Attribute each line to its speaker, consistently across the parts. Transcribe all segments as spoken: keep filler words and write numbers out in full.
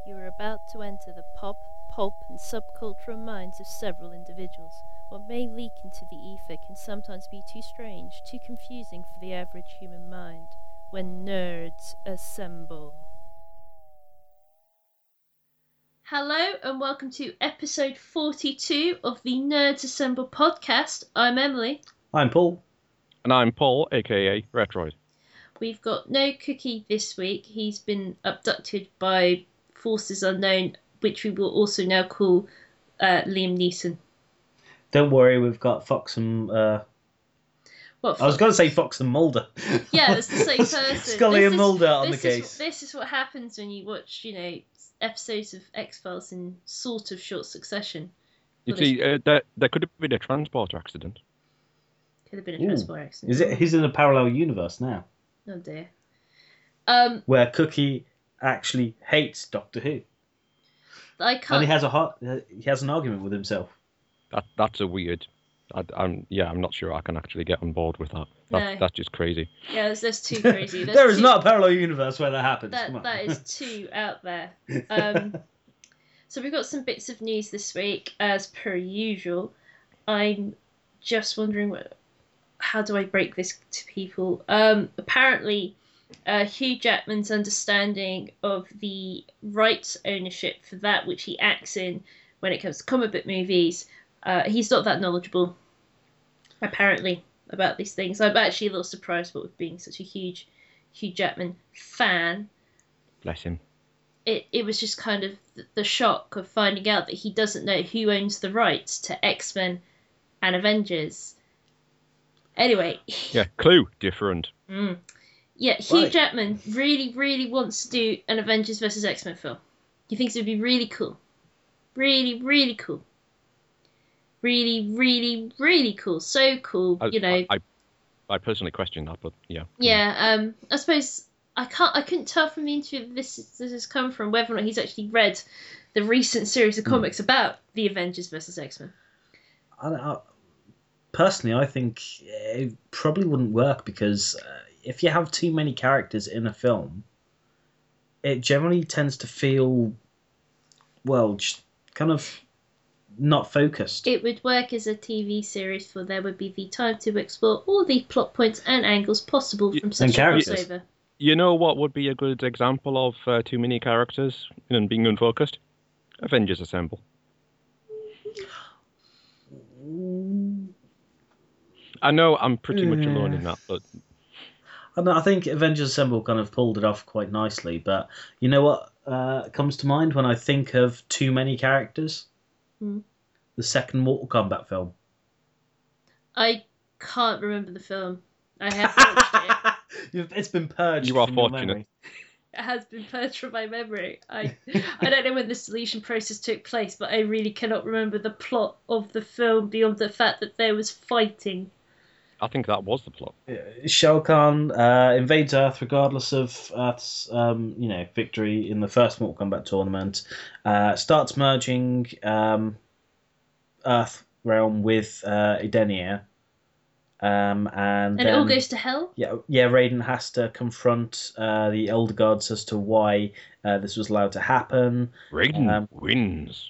Speaker 1: You are about to enter the pop, pulp, and subcultural minds of several individuals. What may leak into the ether can sometimes be too strange, too confusing for the average human mind. When nerds assemble. Hello and welcome to episode forty-two of the Nerds Assemble podcast. I'm Emily.
Speaker 2: I'm Paul.
Speaker 3: And I'm Paul, aka Retroid.
Speaker 1: We've got no Cookie this week. He's been abducted by forces unknown, which we will also now call uh, Liam Neeson.
Speaker 2: Don't worry, we've got Fox and... Uh...
Speaker 1: What,
Speaker 2: I was going to say Fox and Mulder.
Speaker 1: Yeah, it's the same person.
Speaker 2: Scully
Speaker 1: this
Speaker 2: and
Speaker 1: is,
Speaker 2: Mulder on the
Speaker 1: is,
Speaker 2: case.
Speaker 1: This is what happens when you watch, you know, episodes of X-Files in sort of short succession.
Speaker 3: You
Speaker 1: Well,
Speaker 3: see, uh, there, there could have been a transporter accident.
Speaker 1: Could have been a
Speaker 2: Ooh.
Speaker 1: transport accident.
Speaker 2: Is it? He's in a parallel universe now,
Speaker 1: Oh dear. Um,
Speaker 2: where Cookie actually hates Doctor Who,
Speaker 1: I
Speaker 2: and
Speaker 1: can't.
Speaker 2: he has a hot, he has an argument with himself.
Speaker 3: That That's a weird... I, I'm Yeah, I'm not sure I can actually get on board with that. that
Speaker 1: No.
Speaker 3: That's just crazy.
Speaker 1: Yeah, that's, that's too crazy. That's
Speaker 2: there is
Speaker 1: too,
Speaker 2: not a parallel universe where that happens. Come
Speaker 1: That
Speaker 2: on.
Speaker 1: that is too out there. Um, so we've got some bits of news this week, as per usual. I'm just wondering, what, how do I break this to people? Um, apparently, uh, Hugh Jackman's understanding of the rights ownership for that which he acts in when it comes to comic book movies, uh, he's not that knowledgeable, apparently, about these things. I'm actually a little surprised, but with being such a huge Hugh Jackman fan,
Speaker 3: Bless him.
Speaker 1: it, it was just kind of the shock of finding out that he doesn't know who owns the rights to X-Men and Avengers. Anyway.
Speaker 3: Yeah, Clue, different.
Speaker 1: Mm. Yeah, Hugh
Speaker 2: Right.
Speaker 1: Jackman really, really wants to do an Avengers versus X-Men film. He thinks it would be really cool. Really, really cool. Really, really, really cool. So cool,
Speaker 3: I,
Speaker 1: you know.
Speaker 3: I, I, I personally question that, but yeah.
Speaker 1: Yeah, um, I suppose I can't. I couldn't tell from the interview that this this has come from whether or not he's actually read the recent series of comics about the Avengers versus X-Men.
Speaker 2: I, I, personally, I think it probably wouldn't work because uh, if you have too many characters in a film, it generally tends to feel, well, just kind of not focused.
Speaker 1: It would work as a T V series, for there would be the time to explore all the plot points and angles possible from such a
Speaker 2: characters.
Speaker 1: crossover.
Speaker 3: You know what would be a good example of uh, too many characters and being unfocused? Avengers Assemble. I know I'm pretty much alone in that, but...
Speaker 2: I, know, I think Avengers Assemble kind of pulled it off quite nicely, but you know what uh, comes to mind when I think of too many characters?
Speaker 1: Hmm.
Speaker 2: The second Mortal Kombat film.
Speaker 1: I can't remember the film. I have watched it.
Speaker 2: You've- it's been purged.
Speaker 3: You are
Speaker 2: from your
Speaker 3: fortunate.
Speaker 2: memory.
Speaker 1: It has been purged from my memory. I I don't know when the deletion process took place, but I really cannot remember the plot of the film beyond the fact that there was fighting.
Speaker 3: I think that was the plot.
Speaker 2: Shao Kahn uh, invades Earth regardless of Earth's um, you know, victory in the first Mortal Kombat tournament. Uh, starts merging um, Earth realm with uh, Edenia. Um, and
Speaker 1: And
Speaker 2: then,
Speaker 1: it all goes to hell?
Speaker 2: yeah, yeah, Raiden has to confront uh, the Elder Gods as to why uh, this was allowed to happen.
Speaker 3: Raiden
Speaker 2: Um,
Speaker 3: wins.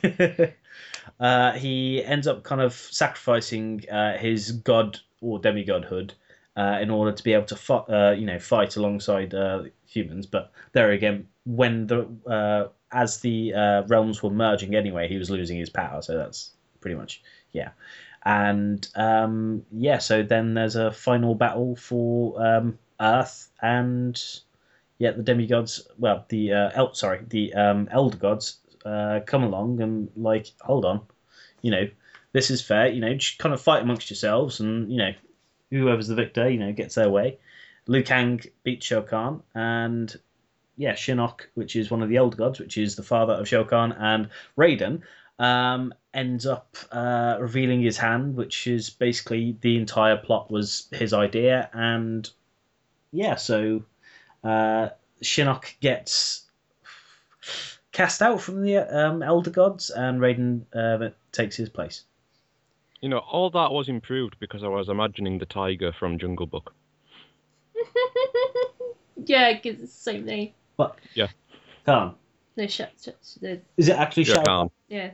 Speaker 2: uh, he ends up kind of sacrificing uh, his god or demigodhood uh, in order to be able to fight, uh, you know, fight alongside uh, humans. But there again, when the uh, as the uh, realms were merging anyway, he was losing his power. So that's pretty much yeah. And um, yeah, so then there's a final battle for um, Earth and yeah, the demigods. Well, the uh, el- sorry, the um, elder gods uh, come along and like, hold on, you know, this is fair. You know, just kind of fight amongst yourselves, and you know, whoever's the victor, you know, gets their way. Liu Kang beats Shao Kahn, and yeah, Shinnok, which is one of the elder gods, which is the father of Shao Kahn, and Raiden. Um, ends up uh, revealing his hand, which is basically the entire plot was his idea, and yeah, so uh, Shinnok gets cast out from the um, Elder Gods, and Raiden uh, takes his place.
Speaker 3: You know, all that was improved because I was imagining the tiger from Jungle Book.
Speaker 1: Yeah, because it's the same name.
Speaker 2: But
Speaker 3: Yeah.
Speaker 2: Khan,
Speaker 1: No, Sha- Sha- the
Speaker 2: Is it actually
Speaker 3: Shao
Speaker 2: Shao
Speaker 3: Kahn.
Speaker 1: yeah.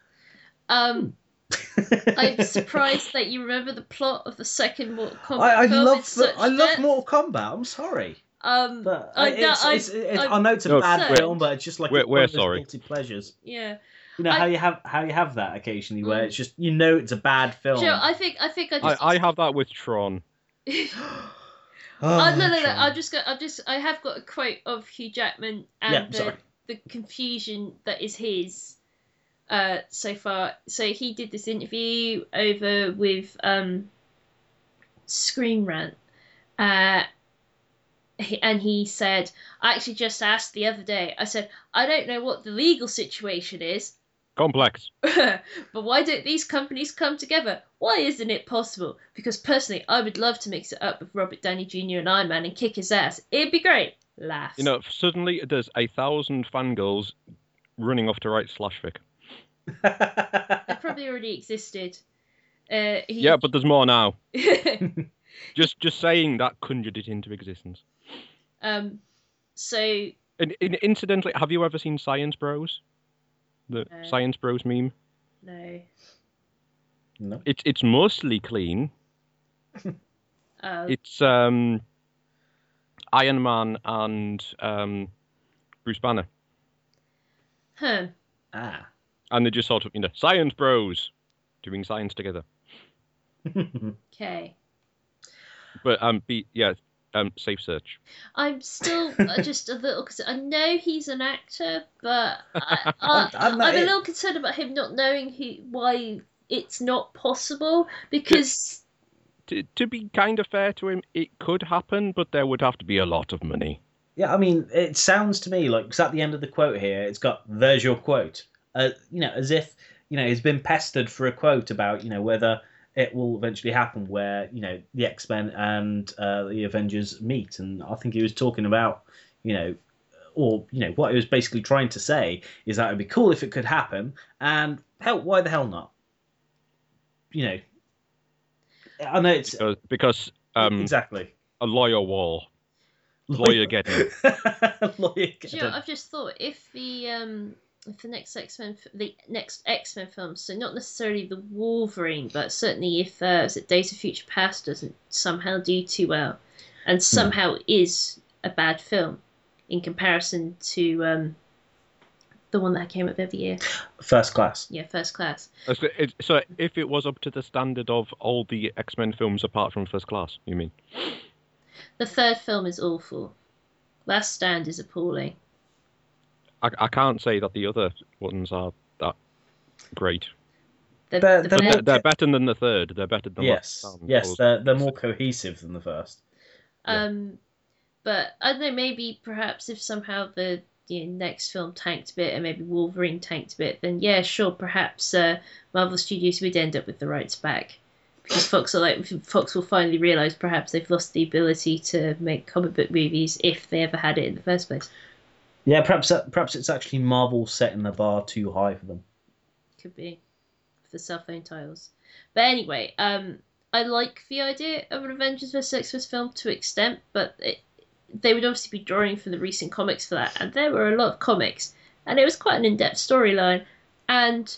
Speaker 1: Um, I'm surprised that you remember the plot of the second Mortal Kombat
Speaker 2: I, I
Speaker 1: film in
Speaker 2: love
Speaker 1: such
Speaker 2: I love
Speaker 1: depth.
Speaker 2: Mortal Kombat. I'm sorry,
Speaker 1: Um,
Speaker 2: but
Speaker 1: I
Speaker 2: I,
Speaker 1: know-
Speaker 2: it's,
Speaker 1: I-
Speaker 2: it's, it's,
Speaker 1: I'm
Speaker 2: I know it's a
Speaker 3: No,
Speaker 2: bad
Speaker 1: concerned.
Speaker 2: film, but it's just like
Speaker 3: We're-
Speaker 2: it's one
Speaker 3: we're
Speaker 2: of those
Speaker 3: sorry.
Speaker 2: guilty pleasures.
Speaker 1: yeah.
Speaker 2: You know
Speaker 1: I-
Speaker 2: how you have how you have that occasionally, where
Speaker 1: Mm.
Speaker 2: it's just you know it's a bad film.
Speaker 1: Joe, I think I think I
Speaker 3: I,
Speaker 1: just.
Speaker 3: I have that with Tron.
Speaker 2: oh,
Speaker 1: Oh, no, no, no.
Speaker 2: Tron.
Speaker 1: I'm just got. I'm just. I have got a quote of Hugh Jackman and
Speaker 2: Yeah,
Speaker 1: the
Speaker 2: sorry.
Speaker 1: the confusion that is his. Uh, so far, so he did this interview over with um. Screen Rant, uh, he, and he said, "I actually just asked the other day. I said I don't know what the legal situation is."
Speaker 3: Complex.
Speaker 1: But why don't these companies come together? Why isn't it possible? Because personally, I would love to mix it up with Robert Downey Junior and Iron Man and kick his ass. It'd be great. Laughs.
Speaker 3: You know, suddenly there's a thousand fangirls running off to write slash fic.
Speaker 1: They probably already existed. Uh, he...
Speaker 3: Yeah, but there's more now. Just just saying that conjured it into existence.
Speaker 1: um, so
Speaker 3: And, and incidentally, have you ever seen Science Bros? The
Speaker 1: No.
Speaker 3: Science Bros meme?
Speaker 1: no.
Speaker 2: no.
Speaker 3: It's it's mostly clean.
Speaker 1: Uh,
Speaker 3: It's um Iron Man and um Bruce Banner.
Speaker 1: huh.
Speaker 2: Ah.
Speaker 3: And they're just sort of, you know, Science Bros doing science together.
Speaker 1: Okay.
Speaker 3: But um be yeah, um safe search.
Speaker 1: I'm still uh, just a little because I know he's an actor, but I, I,
Speaker 2: I'm
Speaker 1: I'm,
Speaker 2: not-
Speaker 1: a little concerned about him not knowing who, why it's not possible because
Speaker 3: To, to be kind of fair to him, it could happen, but there would have to be a lot of money.
Speaker 2: Yeah, I mean, it sounds to me like, because at the end of the quote here, it's got, there's your quote. Uh, you know, as if, you know, he's been pestered for a quote about, you know, whether it will eventually happen where, you know, the X-Men and uh, the Avengers meet. And I think he was talking about, you know, or, you know, what he was basically trying to say is that it'd be cool if it could happen. And hell, why the hell not? You know, I know it's...
Speaker 3: Because, because um,
Speaker 2: exactly.
Speaker 3: a lawyer war. Lawyer getting.
Speaker 2: Lawyer
Speaker 1: Do
Speaker 2: getting.
Speaker 1: you know, I've just thought if the um if the next X-Men f- the next X-Men film, so not necessarily the Wolverine, but certainly if uh, is it Days of Future Past doesn't somehow do too well, and somehow is a bad film in comparison to um the one that came up every year,
Speaker 2: First Class.
Speaker 1: yeah, First Class.
Speaker 3: So, it, so if it was up to the standard of all the X-Men films apart from First Class, you mean?
Speaker 1: The third film is awful. Last Stand is appalling.
Speaker 3: I, I can't say that the other ones are that great.
Speaker 1: The,
Speaker 2: They're-
Speaker 1: the
Speaker 2: they're
Speaker 1: first-
Speaker 2: more-
Speaker 3: They're, they're better than the third. They're better than
Speaker 2: Yes,
Speaker 3: Last Stand.
Speaker 2: yes,
Speaker 3: Or-
Speaker 2: they're they're more cohesive than the first. Yeah.
Speaker 1: Um, but I don't know. Maybe perhaps if somehow the you know, next film tanked a bit, and maybe Wolverine tanked a bit, then yeah, sure, perhaps uh, Marvel Studios would end up with the rights back because Fox are like Fox will finally realize perhaps they've lost the ability to make comic book movies if they ever had it in the first place.
Speaker 2: Yeah, perhaps that, perhaps it's actually Marvel setting the bar too high for them.
Speaker 1: Could be for cell phone titles. But anyway, um, I like the idea of an Avengers vs X-Men film to an extent, but it, they would obviously be drawing from the recent comics for that, and there were a lot of comics, and it was quite an in-depth storyline, and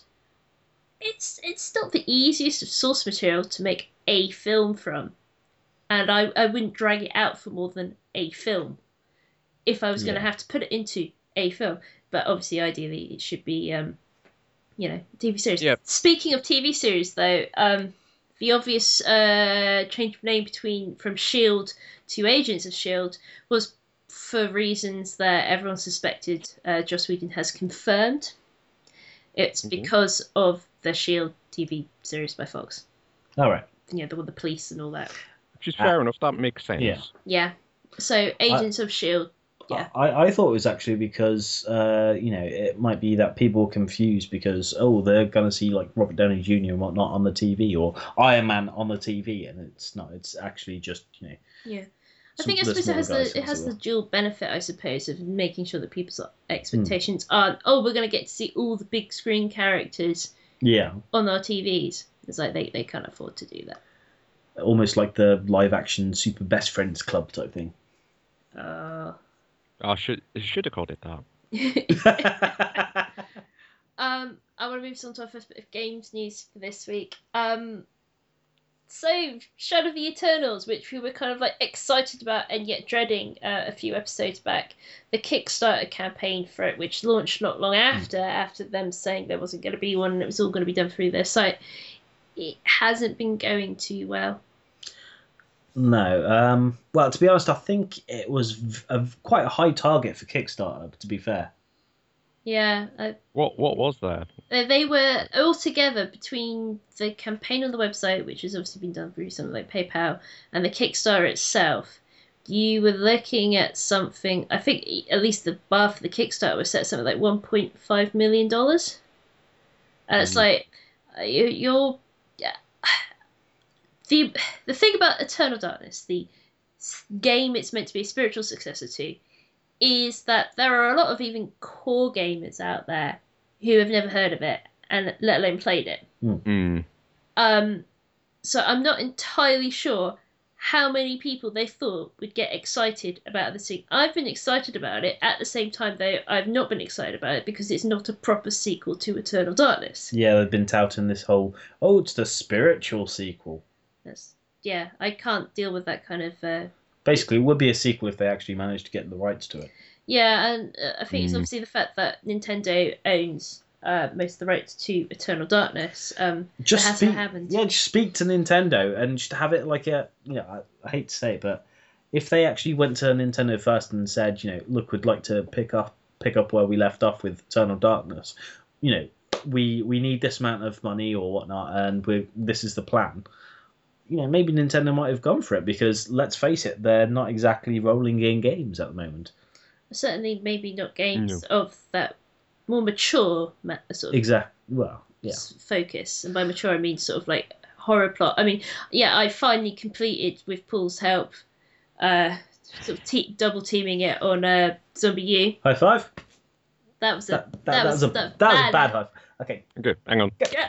Speaker 1: it's it's not the easiest of source material to make a film from, and I, I wouldn't drag it out for more than a film if I was going to
Speaker 2: Yeah.
Speaker 1: have to put it into a film, but obviously ideally it should be um you know, T V series.
Speaker 3: Yeah.
Speaker 1: Speaking of T V series, though, um, the obvious uh, change of name between from Shield to Agents of Shield was for reasons that everyone suspected. Uh, Joss Whedon has confirmed. It's
Speaker 3: Mhm.
Speaker 1: because of the Shield T V series by Fox.
Speaker 2: All right.
Speaker 1: You know, the one, the police and all that.
Speaker 3: Which is fair enough. That makes sense.
Speaker 2: Yeah.
Speaker 1: Yeah. So Agents of Shield. Yeah.
Speaker 2: I, I thought it was actually because, uh, you know, it might be that people are confused because, oh, they're going to see, like, Robert Downey Junior and whatnot on the T V or Iron Man on the T V, and it's not. It's actually just, you know...
Speaker 1: Yeah. I
Speaker 2: some
Speaker 1: think I
Speaker 2: of the
Speaker 1: suppose it has
Speaker 2: smaller guys
Speaker 1: the it has
Speaker 2: as
Speaker 1: the
Speaker 2: well.
Speaker 1: dual benefit, I suppose, of making sure that people's
Speaker 2: Hmm.
Speaker 1: expectations aren't, oh, we're going to get to see all the big screen characters
Speaker 2: Yeah.
Speaker 1: on our T Vs. It's like they, they can't afford to do that.
Speaker 2: Almost like the live-action Super Best Friends Club type thing.
Speaker 1: Uh,
Speaker 3: I should I should have called it that.
Speaker 1: um, I want to move on to our first bit of games news for this week. Um, so Shadow of the Eternals, which we were kind of like excited about and yet dreading uh, a few episodes back, the Kickstarter campaign for it, which launched not long after, mm. after them saying there wasn't going to be one and it was all going to be done through their site, it hasn't been going too well.
Speaker 2: No. Um, well, to be honest, I think it was a, quite a high target for Kickstarter, to be fair.
Speaker 1: Yeah. Uh,
Speaker 3: what What was that?
Speaker 1: They were all together between the campaign on the website, which has obviously been done through something like PayPal, and the Kickstarter itself. You were looking at something, I think at least the bar for the Kickstarter was set at something like one point five million dollars. And it's mm. like, you, you're... Yeah, the, the thing about Eternal Darkness, the game it's meant to be a spiritual successor to, is that there are a lot of even core gamers out there who have never heard of it and let alone played it.
Speaker 3: Mm.
Speaker 1: Um, so I'm not entirely sure how many people they thought would get excited about this thing. I've been excited about it. At the same time, though, I've not been excited about it because it's not a proper sequel to Eternal Darkness.
Speaker 2: Yeah, they've been touting this whole, oh, it's the spiritual sequel.
Speaker 1: That's, yeah, I can't deal with that kind of... Uh,
Speaker 2: Basically, it would be a sequel if they actually managed to get the rights to it.
Speaker 1: Yeah, and uh, I think mm. it's obviously the fact that Nintendo owns uh, most of the rights to Eternal Darkness. Um,
Speaker 2: just
Speaker 1: that hasn't
Speaker 2: speak,
Speaker 1: happened.
Speaker 2: Yeah, just speak to Nintendo and just have it like a... You know, I, I hate to say it, but if they actually went to Nintendo first and said, you know, look, we'd like to pick up pick up where we left off with Eternal Darkness, you know, we we need this amount of money or whatnot, and we this is the plan. You know, maybe Nintendo might have gone for it because, let's face it, they're not exactly rolling in games at the moment.
Speaker 1: Certainly, maybe not games no. of that more mature sort of
Speaker 2: exact. Well, yeah.
Speaker 1: focus, and by mature I mean sort of like horror plot. I mean, yeah, I finally completed with Paul's help, uh, sort of te- double teaming it on uh, Zombie U.
Speaker 2: High five.
Speaker 1: That was a
Speaker 2: that, that,
Speaker 1: that,
Speaker 2: that
Speaker 1: was,
Speaker 2: was a
Speaker 1: that,
Speaker 2: that
Speaker 1: bad.
Speaker 2: was a bad high. Okay.
Speaker 3: Okay, hang on.
Speaker 1: Yeah.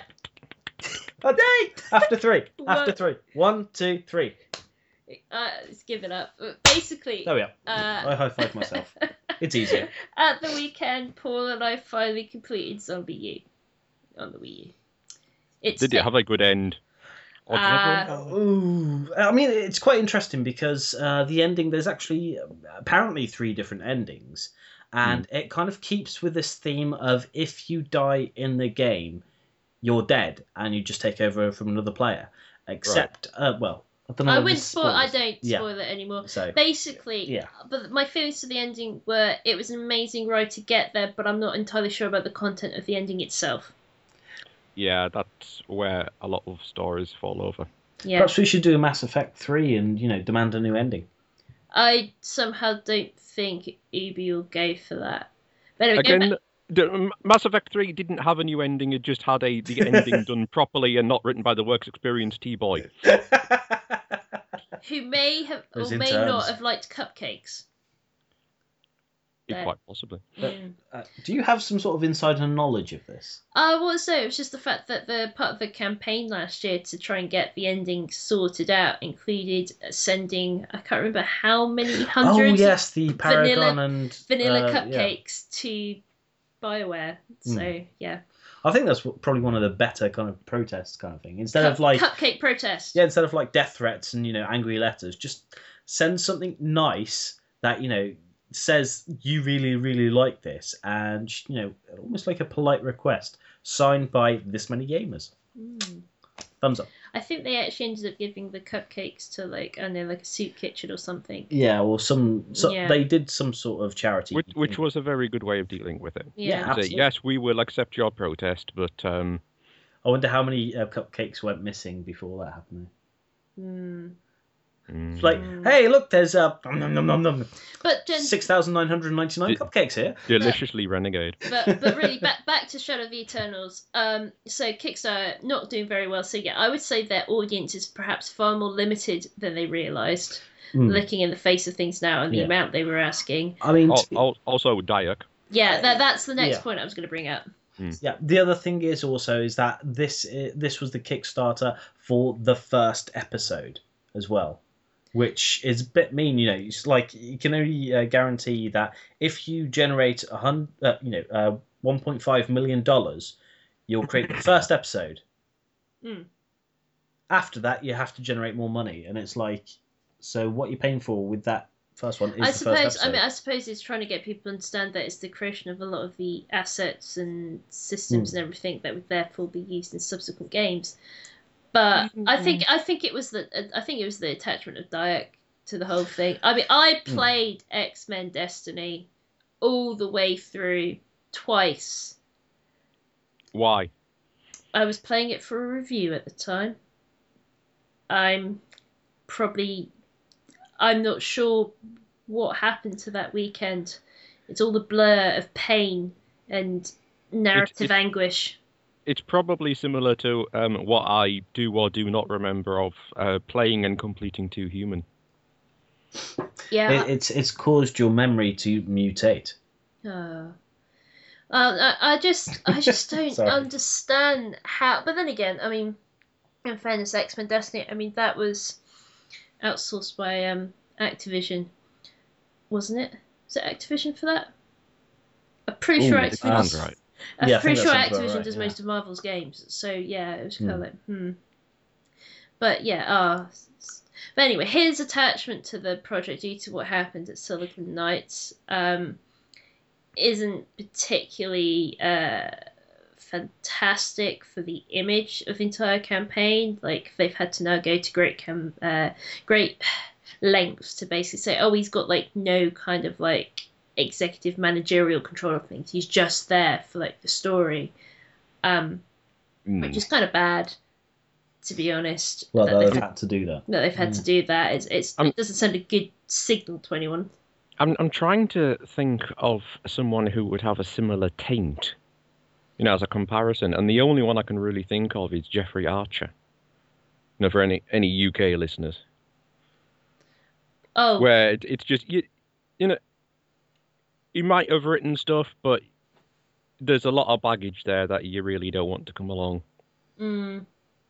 Speaker 2: A day after three. After three. One, two, three.
Speaker 1: Uh, let's give it up. Basically,
Speaker 2: there we are.
Speaker 1: Uh,
Speaker 2: I high five myself. It's easier.
Speaker 1: At the weekend, Paul and I finally completed Zombie U on the Wii U. It's
Speaker 3: Did it have a good end? Or
Speaker 1: uh,
Speaker 2: Ooh, I mean, it's quite interesting because uh, the ending. There's actually apparently three different endings, and mm. it kind of keeps with this theme of if you die in the game, you're dead, and you just take over from another player. Except, right. uh, well, I don't know.
Speaker 1: I wouldn't spoil. I don't
Speaker 2: yeah.
Speaker 1: spoil it anymore.
Speaker 2: So
Speaker 1: basically,
Speaker 2: yeah.
Speaker 1: But my feelings for the ending were it was an amazing ride to get there, but I'm not entirely sure about the content of the ending itself.
Speaker 3: Yeah, that's where a lot of stories fall over.
Speaker 1: Yeah.
Speaker 2: Perhaps we should do a Mass Effect three and, you know, demand a new ending.
Speaker 1: I somehow don't think Ubi will go for that. But anyway,
Speaker 3: Again, the, Mass Effect three didn't have a new ending. It just had a the ending done properly and not written by the works experienced T-Boy.
Speaker 1: Who may have
Speaker 2: Those
Speaker 1: or may
Speaker 2: interns.
Speaker 1: not have liked cupcakes.
Speaker 3: Yeah, quite possibly.
Speaker 2: But, uh, do you have some sort of insider knowledge of this?
Speaker 1: I uh, was so it was just the fact that the part of the campaign last year to try and get the ending sorted out included sending I can't remember how many hundreds.
Speaker 2: Oh yes, the Paragon
Speaker 1: vanilla,
Speaker 2: and
Speaker 1: vanilla
Speaker 2: uh,
Speaker 1: cupcakes
Speaker 2: yeah.
Speaker 1: to BioWare. So mm. yeah.
Speaker 2: I think that's probably one of the better kind of protest kind of thing. Instead
Speaker 1: Cup,
Speaker 2: of like
Speaker 1: cupcake protest.
Speaker 2: Yeah, instead of like death threats and, you know, angry letters, just send something nice that, you know, says you really, really like this, and, you know, almost like a polite request signed by this many gamers.
Speaker 1: Mm.
Speaker 2: Thumbs up.
Speaker 1: I think they actually ended up giving the cupcakes to like I don't know, like a soup kitchen or something.
Speaker 2: Yeah, or some. So
Speaker 1: yeah.
Speaker 2: They did some sort of charity,
Speaker 3: which, which was a very good way of dealing with it.
Speaker 1: Yeah,
Speaker 2: yeah
Speaker 3: so, yes, we will accept your protest, but um,
Speaker 2: I wonder how many uh, cupcakes went missing before that happened.
Speaker 1: Hmm.
Speaker 3: Mm.
Speaker 2: It's like, hey, look, there's uh, nom, nom, nom, nom.
Speaker 1: But gen-
Speaker 2: six thousand nine hundred ninety-nine
Speaker 3: D-
Speaker 2: cupcakes here.
Speaker 3: Deliciously renegade.
Speaker 1: But but really, back back to Shadow of the Eternals. Um, so Kickstarter not doing very well. So yeah, I would say their audience is perhaps far more limited than they realised. Mm. Looking in the face of things now and the
Speaker 2: yeah.
Speaker 1: amount they were asking.
Speaker 2: I mean,
Speaker 3: t- al- also Dayak.
Speaker 1: Yeah, that that's the next
Speaker 2: yeah.
Speaker 1: point I was going to bring up.
Speaker 3: Mm.
Speaker 2: Yeah. The other thing is also is that this this was the Kickstarter for the first episode as well. which is a bit mean. You know, it's like you can only uh, guarantee that if you generate a hundred, uh, you know, uh, one point five million dollars, you'll create the first episode.
Speaker 1: Mm.
Speaker 2: After that, you have to generate more money, and it's like, so what you're paying for with that first one is
Speaker 1: I
Speaker 2: the
Speaker 1: suppose.
Speaker 2: first episode.
Speaker 1: I mean, I suppose it's trying to get people to understand that it's the creation of a lot of the assets and systems
Speaker 2: Mm.
Speaker 1: and everything that would therefore be used in subsequent games. But I think I think it was the I think it was the attachment of Dyack to the whole thing. I mean, I played mm. X-Men Destiny all the way through twice.
Speaker 3: Why?
Speaker 1: I was playing it for a review at the time. I'm probably I'm not sure what happened to that weekend. It's all the blur of pain and narrative
Speaker 3: it, it,
Speaker 1: anguish.
Speaker 3: It's probably similar to um, what I do or do not remember of uh, playing and completing Too Human.
Speaker 1: Yeah,
Speaker 2: it, it's it's caused your memory to mutate.
Speaker 1: Uh, uh, I, I just I just don't understand how. But then again, I mean, in fairness, X-Men Destiny, I mean that was outsourced by um, Activision, wasn't it? Was it Activision for that? I'm pretty
Speaker 3: Ooh,
Speaker 1: sure
Speaker 3: it
Speaker 1: Activision.
Speaker 3: sounds right.
Speaker 1: I'm
Speaker 2: yeah,
Speaker 1: pretty sure Activision
Speaker 2: right,
Speaker 1: does
Speaker 2: yeah.
Speaker 1: most of Marvel's games, so yeah, it was kind of
Speaker 2: Hmm.
Speaker 1: like hmm. But yeah, ah. But anyway, his attachment to the project due to what happened at Silicon Knights um, isn't particularly uh, fantastic for the image of the entire campaign. Like they've had to now go to great cam- uh, great lengths to basically say, oh, he's got like no kind of like executive managerial control of things. He's just there for like the story, um,
Speaker 3: Mm.
Speaker 1: which is kind of bad, to be honest.
Speaker 2: Well,
Speaker 1: that
Speaker 2: they've
Speaker 1: they've,
Speaker 2: had to do that.
Speaker 1: that they've had
Speaker 2: Mm.
Speaker 1: to do that. It's, it's
Speaker 3: Um,
Speaker 1: it doesn't send a good signal to anyone.
Speaker 3: I'm I'm trying to think of someone who would have a similar taint, you know, as a comparison, and the only one I can really think of is Jeffrey Archer. You know, for any any U K listeners,
Speaker 1: Oh,
Speaker 3: where it, it's just you, you know, he might have written stuff, but there's a lot of baggage there that you really don't want to come along.
Speaker 1: mm,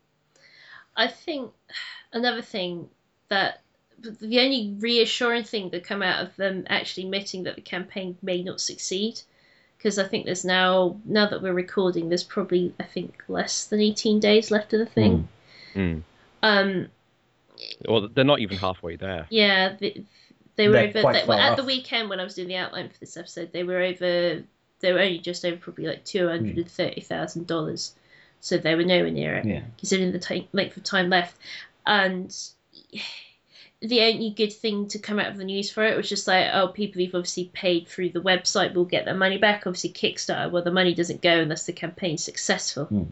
Speaker 1: I think another thing that the only reassuring thing that come out of them actually admitting that the campaign may not succeed, because I think there's now now that we're recording, there's probably I think less than eighteen days left of the thing.
Speaker 3: Mm.
Speaker 1: Um,
Speaker 3: Well, they're not even halfway there.
Speaker 1: yeah, the, they were
Speaker 2: They're
Speaker 1: over
Speaker 2: quite
Speaker 1: they,
Speaker 2: far
Speaker 1: at the
Speaker 2: off.
Speaker 1: weekend when I was doing the outline for this episode. They were over. They were only just over probably like two hundred and thirty thousand dollars, so they were nowhere near it.
Speaker 2: Yeah.
Speaker 1: Considering the time, length of time left, and the only good thing to come out of the news for it was just like, oh, people who've obviously paid through the website will get their money back. Obviously, Kickstarter, well, the money doesn't go unless the campaign's successful.
Speaker 2: Hmm.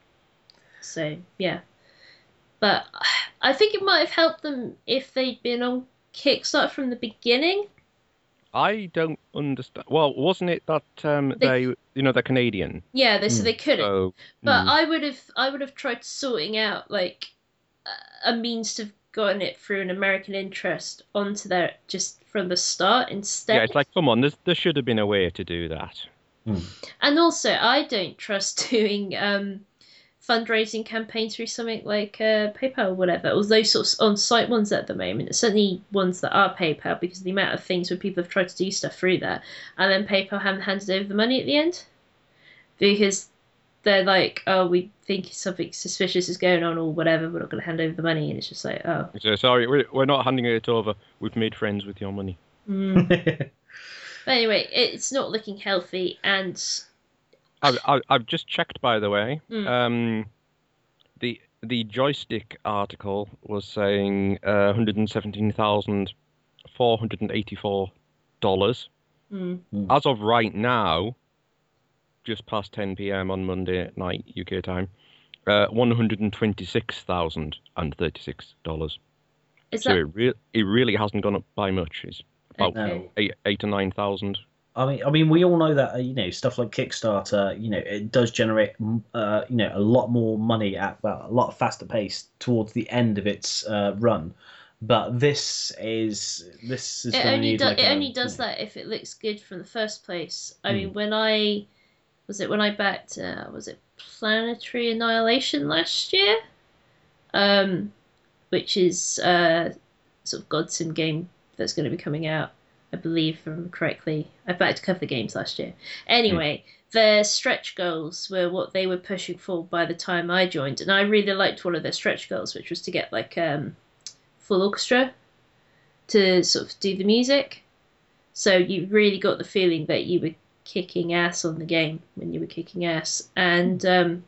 Speaker 1: So yeah, but I think it might have helped them if they'd been on Kickstarter from the beginning.
Speaker 3: I don't understand. Well, wasn't it that um,
Speaker 1: They-
Speaker 3: they, you know, they're Canadian?
Speaker 1: Yeah, they so they couldn't.
Speaker 3: So,
Speaker 1: But
Speaker 3: mm,
Speaker 1: I would have, I would have tried sorting out like a- a means to have gotten it through an American interest onto there just from the start instead.
Speaker 3: yeah, it's like, come on, there's, there should have been a way to do that.
Speaker 1: And also, I don't trust doing um, fundraising campaigns through something like uh, PayPal or whatever, or those sorts of on-site ones at the moment. Certainly ones that are PayPal, because of the amount of things where people have tried to do stuff through that, and then PayPal haven't handed over the money at the end because they're like, oh, we think something suspicious is going on or whatever, we're not going to hand over the money, and it's just like, oh.
Speaker 3: So sorry, we're, we're not handing it over. We've made friends with your money.
Speaker 1: Mm. But anyway, it's not looking healthy, and
Speaker 3: I've, I've I've just checked, by the way.
Speaker 1: Mm.
Speaker 3: Um, the the joystick article was saying uh, one hundred seventeen thousand four hundred eighty-four dollars.
Speaker 1: mm,
Speaker 3: As of right now, just past ten p.m. on Monday night U K time, uh, one hundred twenty-six thousand thirty-six dollars.
Speaker 1: is
Speaker 3: So
Speaker 1: that
Speaker 3: it really it really hasn't gone up by much. It's about
Speaker 1: okay?
Speaker 3: eight eight to nine thousand.
Speaker 2: I mean, I mean, we all know that uh, you know stuff like Kickstarter, you know, it does generate mm, uh, you know a lot more money at well, a lot faster pace towards the end of its uh, run. But this is this is
Speaker 1: It
Speaker 2: going to
Speaker 1: only
Speaker 2: need
Speaker 1: do-
Speaker 2: like
Speaker 1: it
Speaker 2: a,
Speaker 1: only does
Speaker 2: you know,
Speaker 1: that if it looks good from the first place. I
Speaker 2: Mm.
Speaker 1: mean, when I was it when I backed uh, was it Planetary Annihilation last year, um, which is uh, sort of God Sim game that's going to be coming out, I believe, if I remember correctly. I've back to cover the games last year. Anyway, mm. their stretch goals were what they were pushing for by the time I joined, and I really liked one of their stretch goals, which was to get like um, full orchestra to sort of do the music. So you really got the feeling that you were kicking ass on the game when you were kicking ass, and um,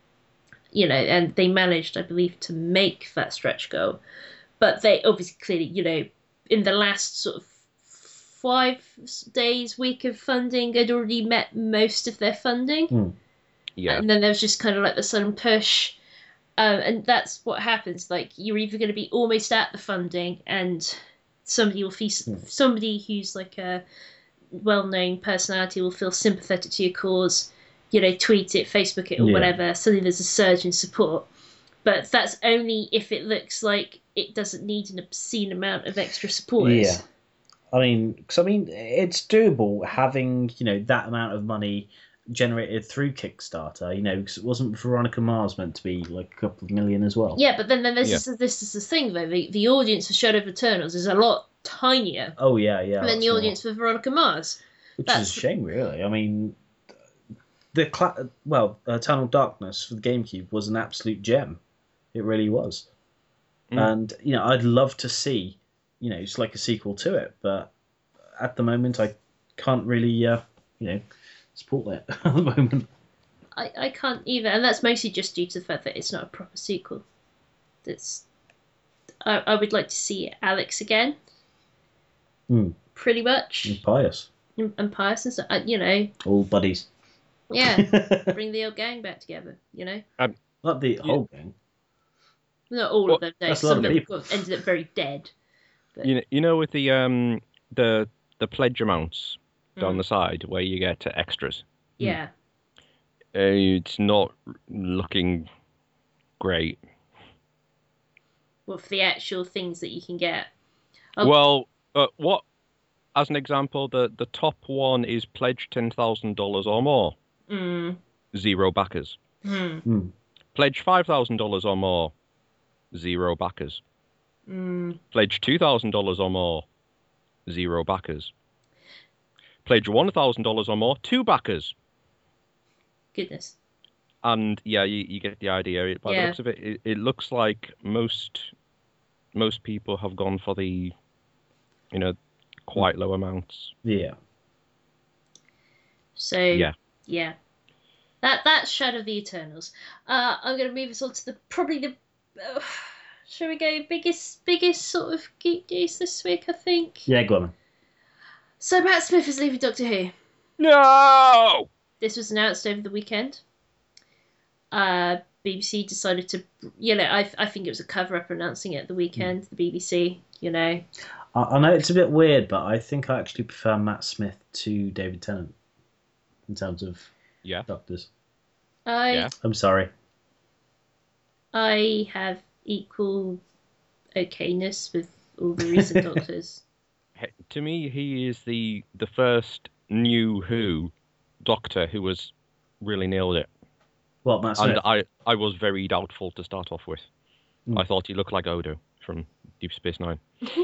Speaker 1: you know, and they managed, I believe, to make that stretch goal. But they obviously clearly, you know, in the last sort of five days, week of funding, had already met most of their funding.
Speaker 2: Mm.
Speaker 3: Yeah.
Speaker 1: And then there was just kind of like the sudden push. Um, and that's what happens. Like, you're either going to be almost at the funding and somebody will feel, mm. somebody who's like a well-known personality will feel sympathetic to your cause, you know, tweet it, Facebook it, or yeah. whatever. Suddenly there's a surge in support. But that's only if it looks like it doesn't need an obscene amount of extra supporters.
Speaker 2: Yeah. I mean, because I mean, it's doable having, you know, that amount of money generated through Kickstarter, you know, because it wasn't Veronica Mars meant to be like a couple of million as well.
Speaker 1: Yeah, but then, then this, yeah. is, this is the thing, though. The, the audience for Shadow of Eternals is a lot tinier
Speaker 2: oh, yeah, yeah,
Speaker 1: than the audience not. for Veronica Mars.
Speaker 2: Which that's... is a shame, really. I mean, the cla- well, Eternal Darkness for the GameCube was an absolute gem. It really was. Mm. And, you know, I'd love to see, you know, it's like a sequel to it, but at the moment I can't really, uh, you know, support it at the moment.
Speaker 1: I, I can't either, and that's mostly just due to the fact that it's not a proper sequel. That's I, I would like to see Alex again.
Speaker 2: Mm.
Speaker 1: Pretty much.
Speaker 2: And Pius.
Speaker 1: And, and Pius and stuff, uh, you know.
Speaker 2: All buddies.
Speaker 1: Yeah, bring the old gang back together, you know.
Speaker 3: Um,
Speaker 2: Not the
Speaker 3: yeah.
Speaker 2: whole gang.
Speaker 1: Not all
Speaker 2: well,
Speaker 1: of them. No.
Speaker 2: Some
Speaker 1: of them
Speaker 2: people.
Speaker 1: ended up very dead. But...
Speaker 3: You know, you know, with the um the the pledge amounts
Speaker 1: mm.
Speaker 3: down the side where you get extras.
Speaker 1: Yeah.
Speaker 3: Uh, it's not looking great.
Speaker 1: Well, for the actual things that you can get. Oh.
Speaker 3: Well, uh, what? As an example, the the top one is pledge ten thousand dollars or more.
Speaker 1: Mm.
Speaker 3: Zero backers.
Speaker 1: Mm.
Speaker 2: Mm.
Speaker 3: Pledge five thousand dollars or more. Zero backers.
Speaker 1: Mm.
Speaker 3: Pledge two thousand dollars or more. Zero backers. Pledge one thousand dollars or more. Two backers.
Speaker 1: Goodness.
Speaker 3: And yeah, you, you get the idea. By
Speaker 1: yeah.
Speaker 3: the looks of it, it, it looks like most most people have gone for the, you know, quite low amounts.
Speaker 2: Yeah.
Speaker 1: So
Speaker 3: yeah,
Speaker 1: yeah, that that's Shadow of the Eternals. Uh, I'm going to move us on to the probably the. Uh, shall we go biggest biggest sort of geek news this week? I think.
Speaker 2: Yeah, go on.
Speaker 1: So Matt Smith is leaving Doctor Who.
Speaker 3: No.
Speaker 1: This was announced over the weekend. Uh, B B C decided to, you know, I I think it was a cover up announcing it at the weekend. Mm. The B B C, you know.
Speaker 2: I, I know it's a bit weird, but I think I actually prefer Matt Smith to David Tennant in terms of
Speaker 3: yeah
Speaker 2: doctors.
Speaker 1: I
Speaker 3: yeah.
Speaker 2: I'm sorry.
Speaker 1: I have equal okayness with all the recent doctors.
Speaker 3: To me, he is the the first new Who Doctor who has really nailed it.
Speaker 2: What, Matt Smith?
Speaker 3: And I, I was very doubtful to start off with.
Speaker 2: Mm.
Speaker 3: I thought he looked like Odo from Deep Space Nine.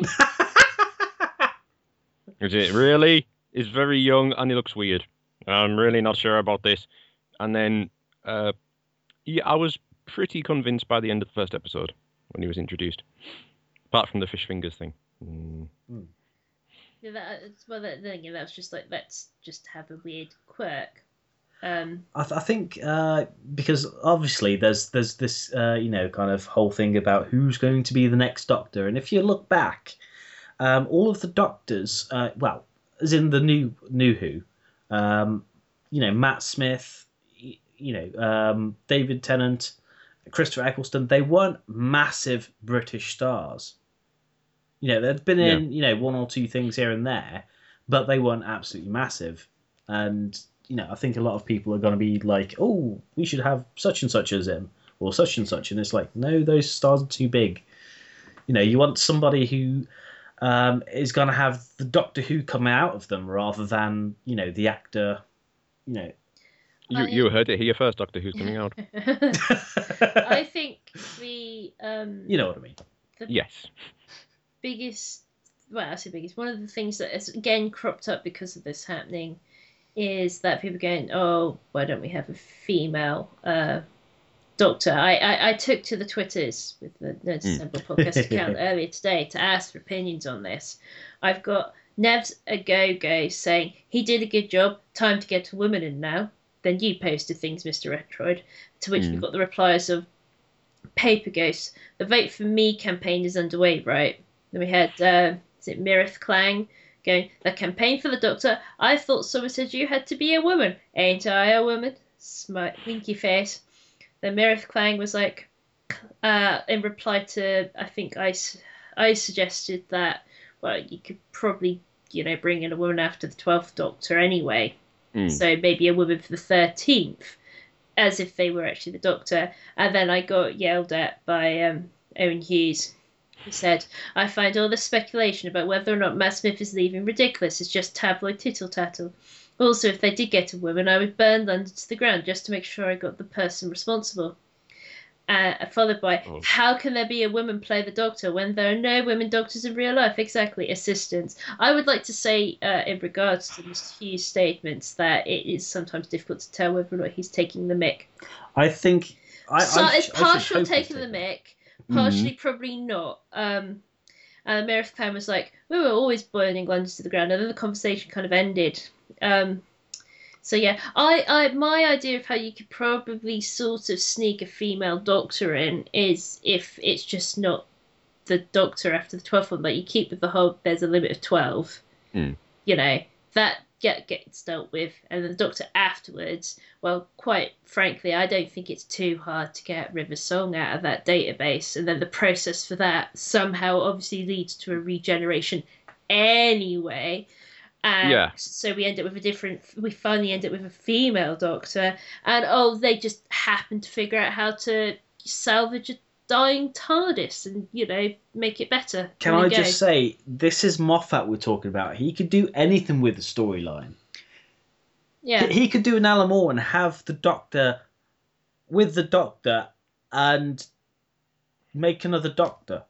Speaker 3: Is it really? He's very young and he looks weird. I'm really not sure about this. And then, uh, yeah, I was pretty convinced by the end of the first episode when he was introduced. Apart from the fish fingers thing. Mm.
Speaker 2: Mm.
Speaker 1: Yeah, that, well, that, then, yeah, that was just like, let's just have a weird quirk. Um,
Speaker 2: I, th- I think uh, because obviously there's there's this uh, you know kind of whole thing about who's going to be the next Doctor, and if you look back, um, all of the Doctors, uh, well, as in the new new Who, um, you know Matt Smith, you know um, David Tennant, Christopher Eccleston, they weren't massive British stars. You know they'd been in yeah. you know one or two things here and there, but they weren't absolutely massive, and. You know, I think a lot of people are going to be like, oh, we should have such and such as him, or such and such. And it's like, no, those stars are too big. You know, you want somebody who um, is going to have the Doctor Who come out of them rather than, you know, the actor, you know.
Speaker 3: You, you heard it here first, Doctor Who's coming out.
Speaker 1: I think the... Um,
Speaker 2: you know what I mean.
Speaker 1: The,
Speaker 3: yes.
Speaker 1: biggest, well, I say biggest, one of the things that has again cropped up because of this happening is that people are going, oh, why don't we have a female uh, doctor? I, I, I took to the Twitters with the Nerds Assemble podcast account earlier today to ask for opinions on this. I've got Nev's a go-go saying, he did a good job, time to get a woman in now. Then you posted things, Mister Retroid, to which
Speaker 3: Mm.
Speaker 1: we got the replies of Paper Ghost. The Vote for Me campaign is underway, right? Then we had, uh, is it Mirith Clang going, the campaign for the Doctor. I thought someone said you had to be a woman. Ain't I a woman? Smite, winky face. Then Mirith Clang was like, uh, in reply to, I think I, I suggested that, well, you could probably, you know, bring in a woman after the twelfth Doctor anyway.
Speaker 3: Mm.
Speaker 1: So maybe a woman for the thirteenth, as if they were actually the Doctor. And then I got yelled at by um, Owen Hughes. He said, I find all this speculation about whether or not Matt Smith is leaving ridiculous. It's just tabloid tittle-tattle. Also, if they did get a woman, I would burn London to the ground just to make sure I got the person responsible. Uh, followed by,
Speaker 3: Oh.
Speaker 1: how can there be a woman play the Doctor when there are no women doctors in real life? Exactly, assistants. I would like to say, uh, in regards to Mister Hughes' statements, that it is sometimes difficult to tell whether or not he's taking the mick.
Speaker 2: I think I,
Speaker 1: So
Speaker 2: I,
Speaker 1: it's
Speaker 2: sh- I should
Speaker 1: partial
Speaker 2: hope he's
Speaker 1: taking the
Speaker 2: taking it.
Speaker 1: mick, partially probably not. Um, and Meredith Clown was like, we were always burning London to the ground, and then the conversation kind of ended. Um, so yeah, I, I my idea of how you could probably sort of sneak a female doctor in is if it's just not the Doctor after the twelfth one, but you keep with the whole there's a limit of twelve.
Speaker 3: Mm.
Speaker 1: You know, that get gets dealt with, and the Doctor afterwards, well, quite frankly, I don't think it's too hard to get River Song out of that database, and then the process for that somehow obviously leads to a regeneration anyway. And
Speaker 3: Yeah.
Speaker 1: so we end up with a different, we finally end up with a female Doctor, and oh, they just happen to figure out how to salvage a dying TARDIS and, you know, make it better.
Speaker 2: Can
Speaker 1: There we
Speaker 2: I
Speaker 1: go.
Speaker 2: just say, this is Moffat we're talking about. He could do anything with the storyline.
Speaker 1: Yeah.
Speaker 2: He could do an Alan Moore and have the Doctor with the Doctor and make another Doctor.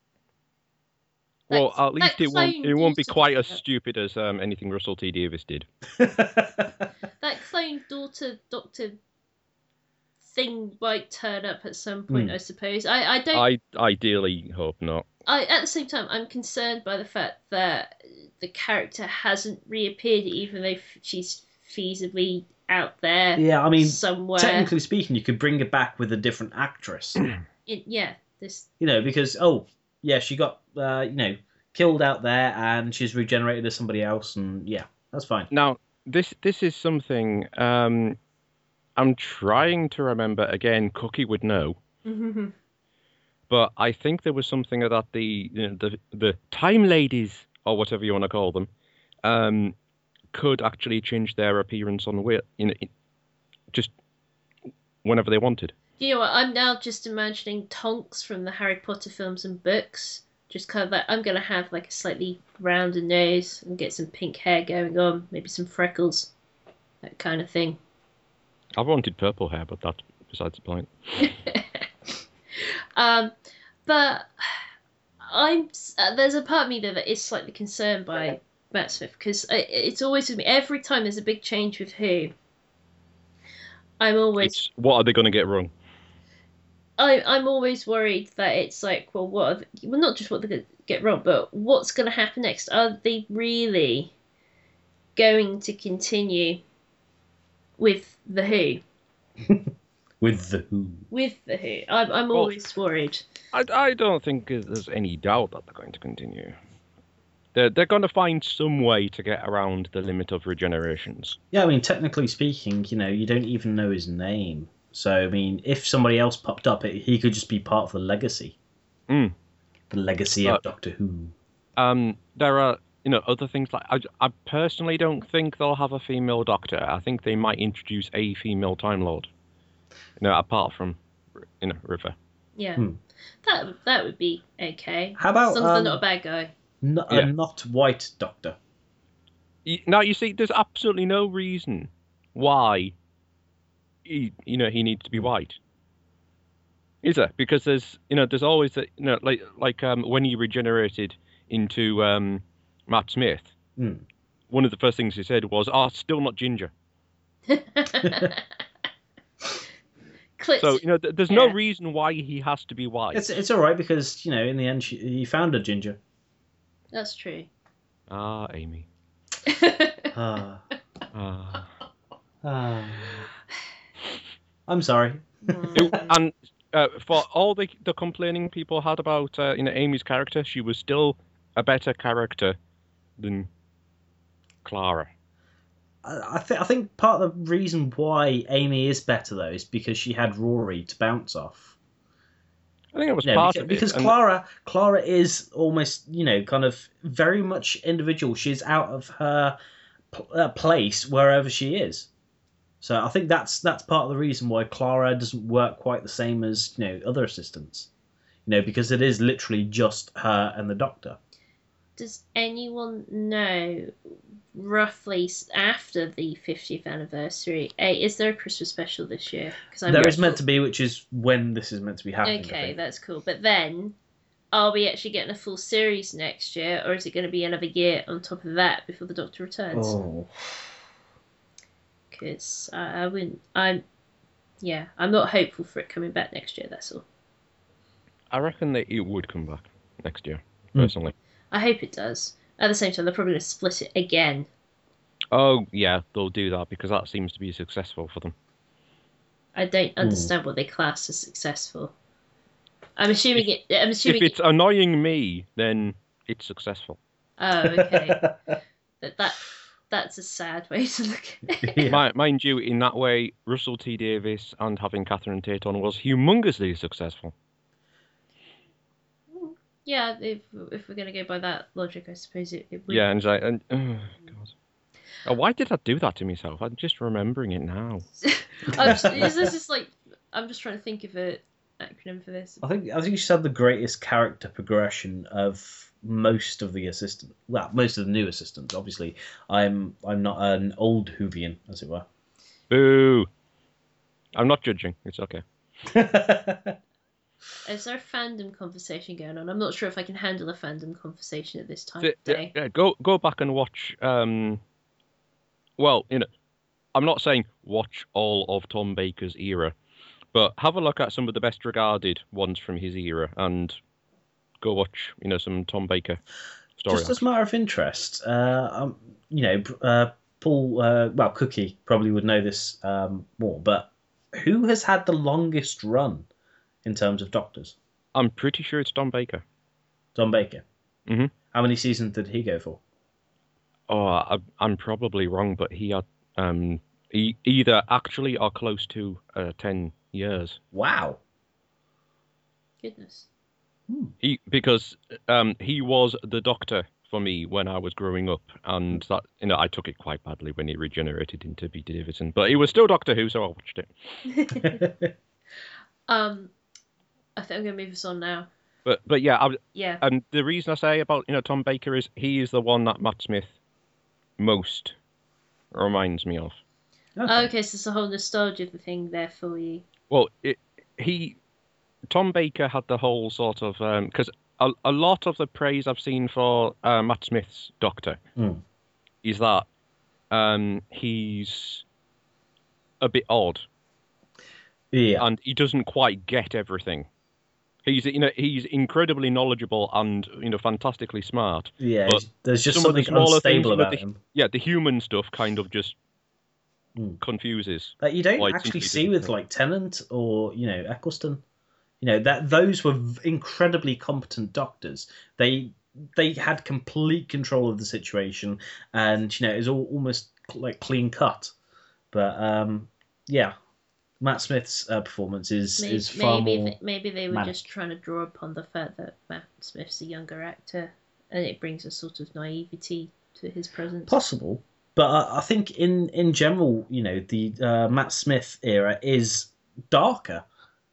Speaker 3: Well,
Speaker 1: That-
Speaker 3: at least
Speaker 1: that
Speaker 3: it won't.
Speaker 1: clone
Speaker 3: It won't be
Speaker 1: daughter
Speaker 3: quite as
Speaker 1: Doctor-
Speaker 3: stupid as um, anything Russell T Davies did.
Speaker 1: That clone daughter Doctor thing might turn up at some point,
Speaker 2: Hmm.
Speaker 1: I suppose. I, I don't.
Speaker 3: I ideally hope not.
Speaker 1: I at the same time, I'm concerned by the fact that the character hasn't reappeared, even though f- she's feasibly out there
Speaker 2: Yeah, I mean,
Speaker 1: somewhere.
Speaker 2: technically speaking, you could bring it back with a different actress.
Speaker 1: In, yeah, this.
Speaker 2: You know, because, oh, yeah, she got, uh, you know, killed out there and she's regenerated as somebody else, and yeah, that's fine.
Speaker 3: Now, this this is something um, I'm trying to remember. Again, Cookie would know, but I think there was something that the you know, the the time ladies or whatever you want to call them um, could actually change their appearance on wi- you know, just whenever they wanted.
Speaker 1: You know what? I'm now just imagining Tonks from the Harry Potter films and books. Just kind of like, I'm going to have like a slightly rounder nose and get some pink hair going on, maybe some freckles, that kind of thing.
Speaker 3: I wanted purple hair, but that's besides the point.
Speaker 1: Um, but I'm uh, there's a part of me that is slightly concerned by Matt Smith, because it's always with me. Every time there's a big change with Who, I'm always
Speaker 3: It's what are they going to get wrong?
Speaker 1: I, I'm always worried that it's like, well, what are the, well, not just what they're going to get wrong, but what's going to happen next? Are they really going to continue with the Who?
Speaker 2: With the Who.
Speaker 1: With the Who, I'm I'm
Speaker 3: Well-
Speaker 1: always worried.
Speaker 3: I, I don't think there's any doubt that they're going to continue. They're, they're going to find some way to get around the limit of regenerations.
Speaker 2: Yeah, I mean, technically speaking, you know, you don't even know his name. So, I mean, if somebody else popped up, it, he could just be part of the legacy.
Speaker 3: Mm.
Speaker 2: The legacy
Speaker 3: Uh,
Speaker 2: of Doctor Who.
Speaker 3: Um, there are, you know, other things like I, I personally don't think they'll have a female doctor. I think they might introduce a female Time Lord. You know, apart from, you know, River.
Speaker 1: Yeah,
Speaker 2: Hmm.
Speaker 1: that that would be okay.
Speaker 2: How about,
Speaker 1: as long as
Speaker 2: um,
Speaker 1: they're not a bad guy.
Speaker 2: N-
Speaker 3: Yeah.
Speaker 2: A not white Doctor.
Speaker 3: Y- Now you see, there's absolutely no reason why, he, you know, he needs to be white. Is there? Because there's, you know, there's always, a, you know, like like um when he regenerated into um, Matt Smith,
Speaker 2: Mm.
Speaker 3: one of the first things he said was, "Oh, still not ginger."
Speaker 1: Clips.
Speaker 3: So you know, th- there's no
Speaker 1: Yeah.
Speaker 3: reason why he has to be white.
Speaker 2: It's it's all right because you know in the end she, he found a ginger.
Speaker 1: That's true.
Speaker 3: Ah, Amy.
Speaker 2: Ah,
Speaker 3: Ah.
Speaker 2: ah. I'm sorry.
Speaker 3: It- and uh, for all the the complaining people had about uh, you know Amy's character, she was still a better character than Clara.
Speaker 2: I, I think I think part of the reason why Amy is better though is because she had Rory to bounce off.
Speaker 3: I think it was
Speaker 2: You know,
Speaker 3: part
Speaker 2: because,
Speaker 3: of it.
Speaker 2: because
Speaker 3: and-
Speaker 2: Clara Clara is almost you know kind of very much individual. She's out of her pl- uh, place wherever she is. So I think that's that's part of the reason why Clara doesn't work quite the same as you know other assistants. You know because it is literally just her and the doctor.
Speaker 1: Does anyone know roughly s- after the fiftieth anniversary? eh, Is there a Christmas special this year? Because
Speaker 2: There is meant to be, which is when this is meant to be happening. I
Speaker 1: Okay,
Speaker 2: think.
Speaker 1: that's cool. But then, are we actually getting a full series next year, or is it going to be another year on top of that before the Doctor returns?
Speaker 2: Oh.
Speaker 1: Because I, I wouldn't. I'm. Yeah, I'm not hopeful for it coming back next year. That's all.
Speaker 3: I reckon that it would come back next year,
Speaker 2: Hmm.
Speaker 3: personally.
Speaker 1: I hope it does. At the same time, they're probably going to split it again.
Speaker 3: Oh, yeah, they'll do that because that seems to be successful for them.
Speaker 1: I don't understand what they class as successful. I'm assuming it. I'm assuming.
Speaker 3: If it's annoying me, then it's successful.
Speaker 1: Oh, okay. that that that's a sad way to look at it.
Speaker 2: Yeah.
Speaker 3: Mi- Mind you, in that way, Russell T Davies and having Catherine Tate on was humongously successful.
Speaker 1: Yeah, if if we're going to go by that logic, I suppose it, it would.
Speaker 3: Yeah, and it's like, and, oh, God. Oh, why did I do that to myself? I'm just remembering it now.
Speaker 1: I'm just, is this just like I'm just trying to think of an acronym for this.
Speaker 2: I think I think she had the greatest character progression of most of the assistants. Well, most of the new assistants. Obviously, I'm I'm not an old Whovian, as it were.
Speaker 3: Boo! I'm not judging. It's okay.
Speaker 1: Is there a fandom conversation going on? I'm not sure if I can handle a fandom conversation at this time
Speaker 3: So,
Speaker 1: of day.
Speaker 3: yeah, go go back and watch. Um, well, you know, I'm not saying watch all of Tom Baker's era, but have a look at some of the best regarded ones from his era, and go watch, you know, some Tom Baker story.
Speaker 2: Just as a matter of interest, uh, um, you know, uh, Paul, uh, well, Cookie probably would know this um, more, but who has had the longest run in terms of Doctors?
Speaker 3: I'm pretty sure it's Tom Baker.
Speaker 2: Tom Baker.
Speaker 3: Mhm.
Speaker 2: How many seasons did he go for?
Speaker 3: Oh, I, I'm probably wrong, but he had um, he, either actually or close to uh, ten years.
Speaker 2: Wow.
Speaker 1: Goodness.
Speaker 3: He because um, he was the Doctor for me when I was growing up, and that you know I took it quite badly when he regenerated into Peter Davison, but he was still Doctor Who, so I watched it.
Speaker 1: um, I think I'm gonna move us on now.
Speaker 3: But but yeah, I,
Speaker 1: Yeah.
Speaker 3: and the reason I say about you know Tom Baker is he is the one that Matt Smith most reminds me of.
Speaker 1: Okay. okay, so it's a whole nostalgia thing there for you.
Speaker 3: Well, it, he Tom Baker had the whole sort of because a, a lot of the praise I've seen for uh, Matt Smith's Doctor
Speaker 2: Mm.
Speaker 3: is that um, he's a bit odd
Speaker 2: Yeah.
Speaker 3: and he doesn't quite get everything. He's you know he's incredibly knowledgeable and you know fantastically smart.
Speaker 2: Yeah.
Speaker 3: but
Speaker 2: There's just
Speaker 3: some of the
Speaker 2: something
Speaker 3: smaller things,
Speaker 2: unstable
Speaker 3: you know,
Speaker 2: about
Speaker 3: the-
Speaker 2: him
Speaker 3: Yeah, the human stuff kind of just
Speaker 2: Mm.
Speaker 3: confuses.
Speaker 2: that you don't
Speaker 3: why it
Speaker 2: actually
Speaker 3: simply
Speaker 2: see
Speaker 3: doesn't
Speaker 2: with
Speaker 3: fit.
Speaker 2: like Tennant or you know Eccleston. You know that those were v- incredibly competent doctors. They they had complete control of the situation, and you know it was all almost like clean cut. But um, yeah, Matt Smith's uh, performance is
Speaker 1: Maybe,
Speaker 2: is far
Speaker 1: maybe,
Speaker 2: more.
Speaker 1: th- maybe they were
Speaker 2: manic.
Speaker 1: just trying to draw upon the fact that Matt Smith's a younger actor, and it brings a sort of naivety to his presence.
Speaker 2: Possible, but I, I think in in general, you know, the uh, Matt Smith era is darker.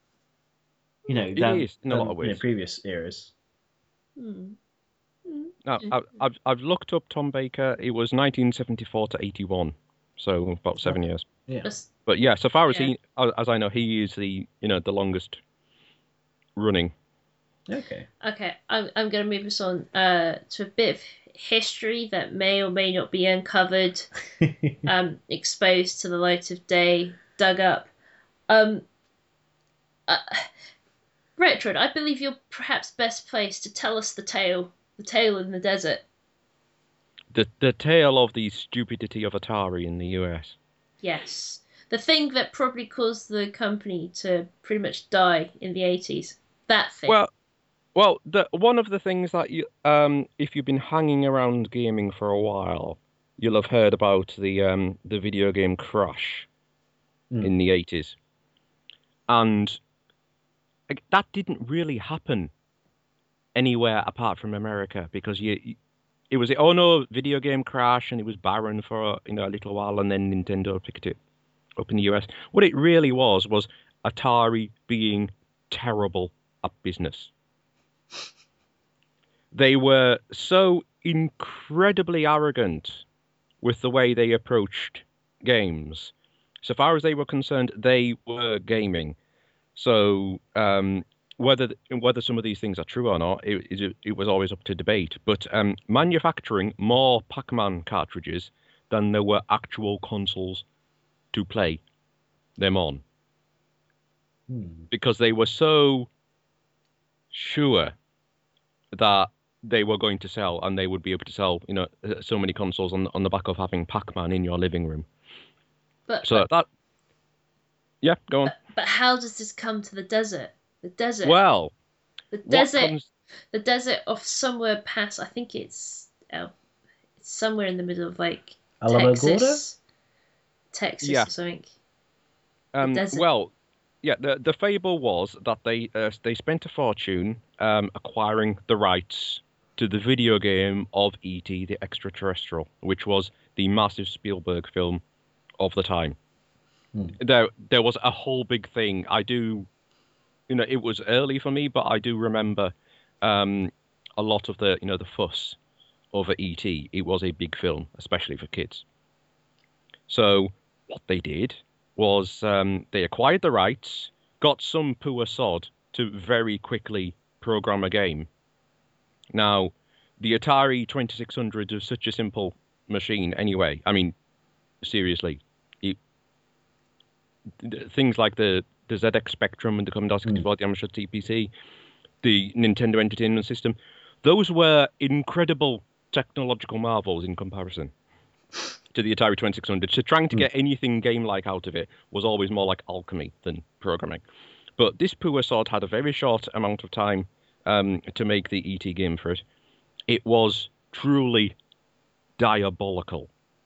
Speaker 2: You know,
Speaker 3: It
Speaker 2: than,
Speaker 3: is, in a lot
Speaker 2: than,
Speaker 3: of
Speaker 2: you know,
Speaker 3: ways.
Speaker 2: previous eras.
Speaker 1: Hmm.
Speaker 3: Now, I've, I've I've looked up Tom Baker. It was nineteen seventy-four to eighty-one, so about seven years.
Speaker 2: Yeah,
Speaker 1: Just,
Speaker 3: But yeah, so far as
Speaker 1: Yeah.
Speaker 3: he, as I know, he is the you know the longest running
Speaker 2: Okay.
Speaker 1: Okay, I'm, I'm going to move us on uh, to a bit of history that may or may not be uncovered, um, exposed to the light of day, dug up. Um, uh, Retrod, I believe you're perhaps best placed to tell us the tale, the tale in the desert.
Speaker 3: The the tale of the stupidity of Atari in the U S.
Speaker 1: Yes. The thing that probably caused the company to pretty much die in the eighties. That thing.
Speaker 3: Well, well, the one of the things that you um if you've been hanging around gaming for a while, you'll have heard about the um the video game crash
Speaker 2: Mm.
Speaker 3: in the eighties. And like, that didn't really happen anywhere apart from America because you it was oh no video game crash and it was barren for you know a little while and then Nintendo picked it up in the U S. What it really was was Atari being terrible at business. They were so incredibly arrogant with the way they approached games. So far as they were concerned, they were gaming. So um, whether whether some of these things are true or not, it, it, it was always up to debate. But um, manufacturing more Pac-Man cartridges than there were actual consoles to play them on.
Speaker 2: Hmm.
Speaker 3: Because they were so sure that they were going to sell and they would be able to sell, you know, so many consoles on on the back of having Pac-Man in your living room.
Speaker 1: But,
Speaker 3: So
Speaker 1: but,
Speaker 3: that, yeah, go on.
Speaker 1: but, but how does this come to the desert? The desert.
Speaker 3: Well,
Speaker 1: the
Speaker 3: what
Speaker 1: desert.
Speaker 3: comes?
Speaker 1: The desert off somewhere past. I think it's oh, it's somewhere in the middle of like
Speaker 2: Alamogordo?
Speaker 1: Texas, Texas
Speaker 3: Yeah.
Speaker 1: or something.
Speaker 3: Um,
Speaker 1: desert.
Speaker 3: well, yeah, the the fable was that they uh, they spent a fortune um, acquiring the rights to the video game of E T the Extraterrestrial, which was the massive Spielberg film of the time.
Speaker 2: Hmm.
Speaker 3: There there was a whole big thing. I do, you know, it was early for me, but I do remember um, a lot of the you know the fuss over E T. It was a big film, especially for kids. So what they did was um, they acquired the rights, got some poor sod to very quickly program a game. Now, the Atari twenty-six hundred is such a simple machine anyway. I mean, seriously, it, things like the, the Z X Spectrum and the Commodore sixty-four, the Amstrad T P C, the Nintendo Entertainment System, those were incredible technological marvels in comparison to the Atari twenty-six hundred. So trying to get anything game-like out of it was always more like alchemy than programming. But this poor sod had a very short amount of time um, to make the E T game for it. It was truly diabolical.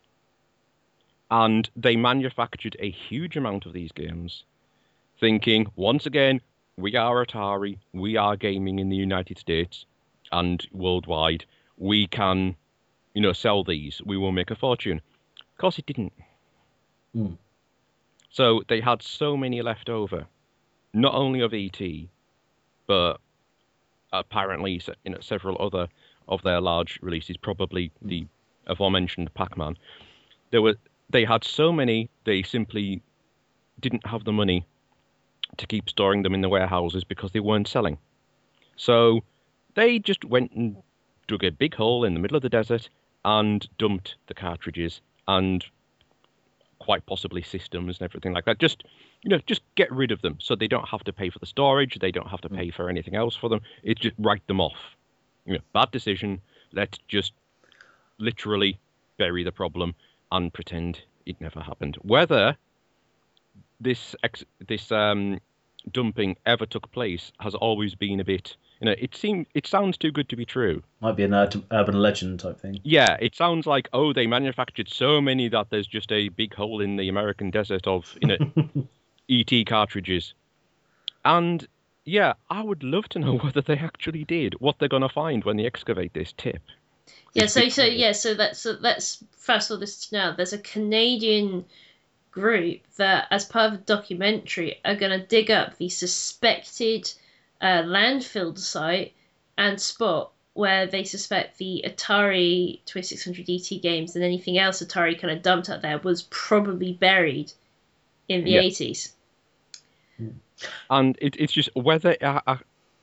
Speaker 3: And they manufactured a huge amount of these games, thinking, once again, we are Atari, we are gaming in the United States and worldwide. We can, you know, sell these. We will make a fortune. Of course, it didn't.
Speaker 2: Mm.
Speaker 3: So they had so many left over, not only of E T, but apparently, you know, several other of their large releases, probably the aforementioned Pac-Man. There were, they had so many, they simply didn't have the money to keep storing them in the warehouses because they weren't selling. So they just went and dug a big hole in the middle of the desert and dumped the cartridges and quite possibly systems and everything like that. Just, you know, just get rid of them so they don't have to pay for the storage. They don't have to pay for anything else for them. It's just write them off. You know, bad decision. Let's just literally bury the problem and pretend it never happened. Whether this ex- this um, dumping ever took place has always been a bit, you know, it seemed it sounds too good to be true.
Speaker 2: Might be an ur- urban legend type thing.
Speaker 3: Yeah, it sounds like, oh, they manufactured so many that there's just a big hole in the American desert of, you know, E T cartridges. And yeah, I would love to know whether they actually did, what they're going to find when they excavate this tip.
Speaker 1: Yeah, so so yeah, so let's so let's fast forward this to now. There's a Canadian group that, as part of a documentary, are going to dig up the suspected uh, landfill site and spot where they suspect the Atari twenty-six hundred E T games and anything else Atari kind of dumped out there was probably buried in the
Speaker 3: Yeah.
Speaker 1: eighties.
Speaker 3: And it, it's just whether uh, uh,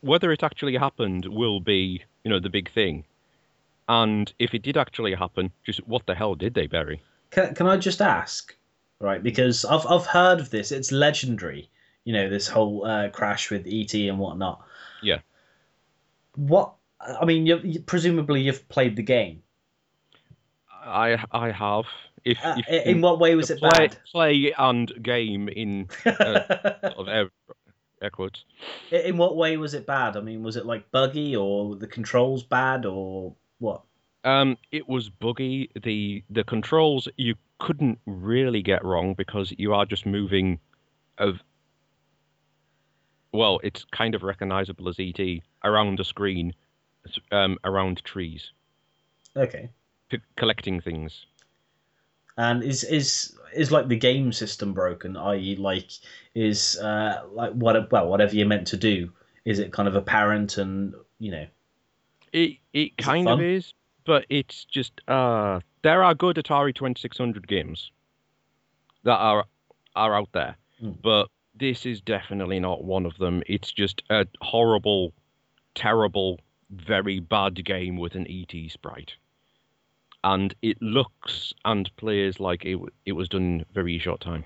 Speaker 3: whether it actually happened will be, you know, the big thing. And if it did actually happen, just what the hell did they bury?
Speaker 2: Can, can I just ask, right? Because I've I've heard of this. It's legendary. You know, this whole uh, crash with E T and whatnot.
Speaker 3: Yeah.
Speaker 2: What? I mean, you, you, presumably you've played the game.
Speaker 3: I I have. If,
Speaker 2: Uh,
Speaker 3: if
Speaker 2: in what way was it
Speaker 3: play,
Speaker 2: bad?
Speaker 3: Play and game in uh, sort of air, air quotes.
Speaker 2: In what way was it bad? I mean, was it like buggy, or the controls bad, or what?
Speaker 3: Um, it was buggy. The the controls you couldn't really get wrong because you are just moving of well, it's kind of recognizable as E T around the screen, um, around trees,
Speaker 2: Okay.
Speaker 3: p- collecting things.
Speaker 2: And is is is like the game system broken? that is, like is uh like what well whatever you're meant to do, is it kind of apparent and you know?
Speaker 3: It it
Speaker 2: Is it
Speaker 3: kind of
Speaker 2: fun?
Speaker 3: is, but it's just uh there are good Atari twenty-six hundred games that are are out there,
Speaker 2: Mm.
Speaker 3: but this is definitely not one of them. It's just a horrible, terrible, very bad game with an E T sprite. And it looks and plays like it w- it was done in a very short time.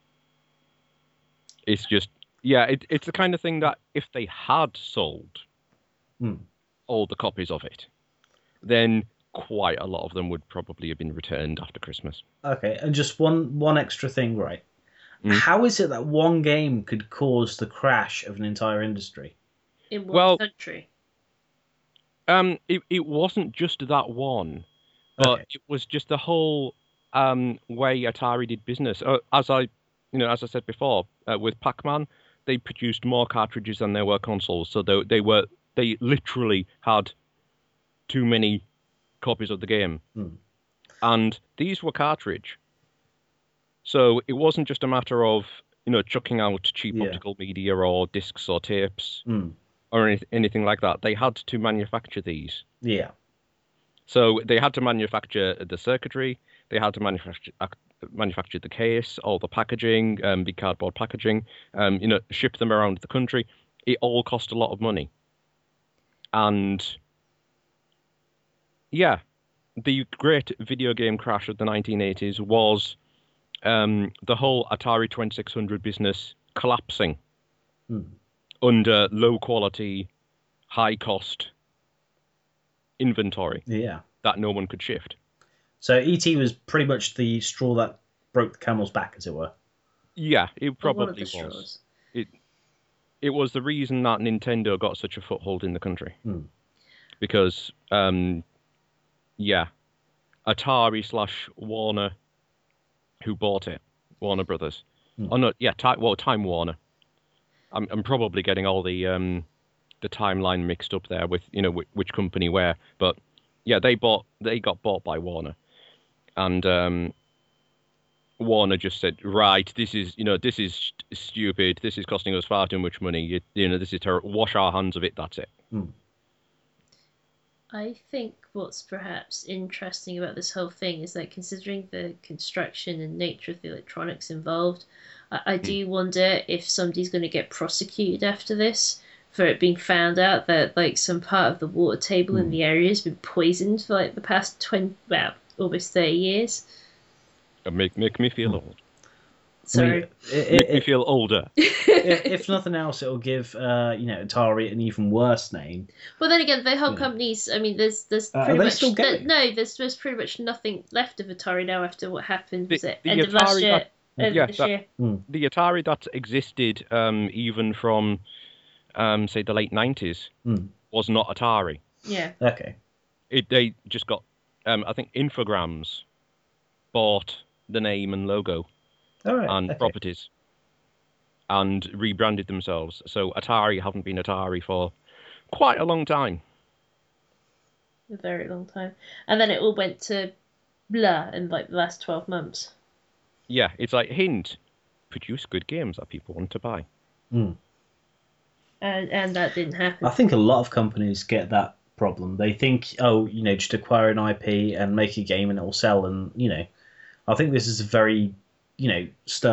Speaker 3: It's just, yeah, it, it's the kind of thing that if they had sold
Speaker 2: Mm.
Speaker 3: all the copies of it, then quite a lot of them would probably have been returned after Christmas.
Speaker 2: Okay, and just one one extra thing, right?
Speaker 3: Mm.
Speaker 2: How is it that one game could cause the crash of an entire industry?
Speaker 1: In what
Speaker 3: Well-
Speaker 1: country?
Speaker 3: Um, it, it wasn't just that one, but
Speaker 2: Okay.
Speaker 3: it was just the whole um way Atari did business. Uh, as I, you know, as I said before, uh, with Pac-Man, they produced more cartridges than there were consoles, so they they were they literally had too many copies of the game,
Speaker 2: Hmm.
Speaker 3: and these were cartridge. So it wasn't just a matter of, you know, chucking out cheap
Speaker 2: Yeah.
Speaker 3: optical media or discs or tapes
Speaker 2: Mm.
Speaker 3: or any, anything like that. They had to manufacture these.
Speaker 2: Yeah.
Speaker 3: So they had to manufacture the circuitry, they had to manufacture ac- manufacture the case, all the packaging, um, the cardboard packaging, um, you know, ship them around the country. It all cost a lot of money. And yeah, the great video game crash of the nineteen eighties was um, the whole Atari twenty-six hundred business collapsing
Speaker 2: Mm.
Speaker 3: under low quality, high cost inventory
Speaker 2: Yeah.
Speaker 3: that no one could shift.
Speaker 2: So E T was pretty much the straw that broke the camel's back, as it were.
Speaker 3: Yeah, it
Speaker 1: Or one of
Speaker 3: probably
Speaker 1: the
Speaker 3: was.
Speaker 1: straws.
Speaker 3: It was the reason that Nintendo got such a foothold in the country.
Speaker 2: Hmm.
Speaker 3: Because, um, yeah, Atari slash Warner, who bought it, Warner Brothers.
Speaker 2: Hmm.
Speaker 3: Oh no, yeah, Ti- well, Time Warner. I'm I'm probably getting all the um the timeline mixed up there with, you know, which, which company where, but yeah, they bought they got bought by Warner, and um. Warner just said, right, this is, you know, this is st- stupid. This is costing us far too much money. You, you know, this is terrible. Wash our hands of it. That's it.
Speaker 1: I think what's perhaps interesting about this whole thing is that considering the construction and nature of the electronics involved, I, I do wonder if somebody's going to get prosecuted after this for it being found out that like some part of the water table in
Speaker 2: Hmm.
Speaker 1: the area has been poisoned for like the past twenty, well, almost thirty years.
Speaker 3: Uh, Make make me feel
Speaker 2: Hmm.
Speaker 3: old.
Speaker 1: Sorry.
Speaker 2: I mean, it,
Speaker 3: Make
Speaker 2: it,
Speaker 3: me
Speaker 2: it,
Speaker 3: feel older.
Speaker 2: if, if nothing else, it'll give uh, you know Atari an even worse name.
Speaker 1: Well, then again, the whole
Speaker 2: Yeah.
Speaker 1: company's. I mean, there's there's
Speaker 2: Uh, are
Speaker 1: pretty
Speaker 2: they
Speaker 1: much
Speaker 2: still
Speaker 1: there-
Speaker 2: going?
Speaker 1: no, there's there's pretty much nothing left of Atari now after what happened.
Speaker 3: The-
Speaker 1: Was it
Speaker 3: the
Speaker 1: end of last
Speaker 3: Atari
Speaker 1: year?
Speaker 3: that-
Speaker 1: End
Speaker 3: yeah,
Speaker 1: of this
Speaker 3: that-
Speaker 1: year.
Speaker 3: The Atari that existed um, even from, um, say, the late nineties
Speaker 2: Hmm.
Speaker 3: was not Atari.
Speaker 1: Yeah.
Speaker 2: Okay.
Speaker 3: It They just got, um, I think, Infogrames bought the name and logo
Speaker 2: All right.
Speaker 3: and
Speaker 2: okay.
Speaker 3: properties and rebranded themselves. So Atari haven't been Atari for quite a long time.
Speaker 1: A very long time. And then it all went to blah in like the last twelve months.
Speaker 3: Yeah, it's like, hint, produce good games that people want to buy.
Speaker 2: Hmm.
Speaker 1: And and that didn't happen.
Speaker 2: I think a lot of companies get that problem. They think, oh, you know, just acquire an I P and make a game and it will sell. And, you know, I think this is a very, you know, stern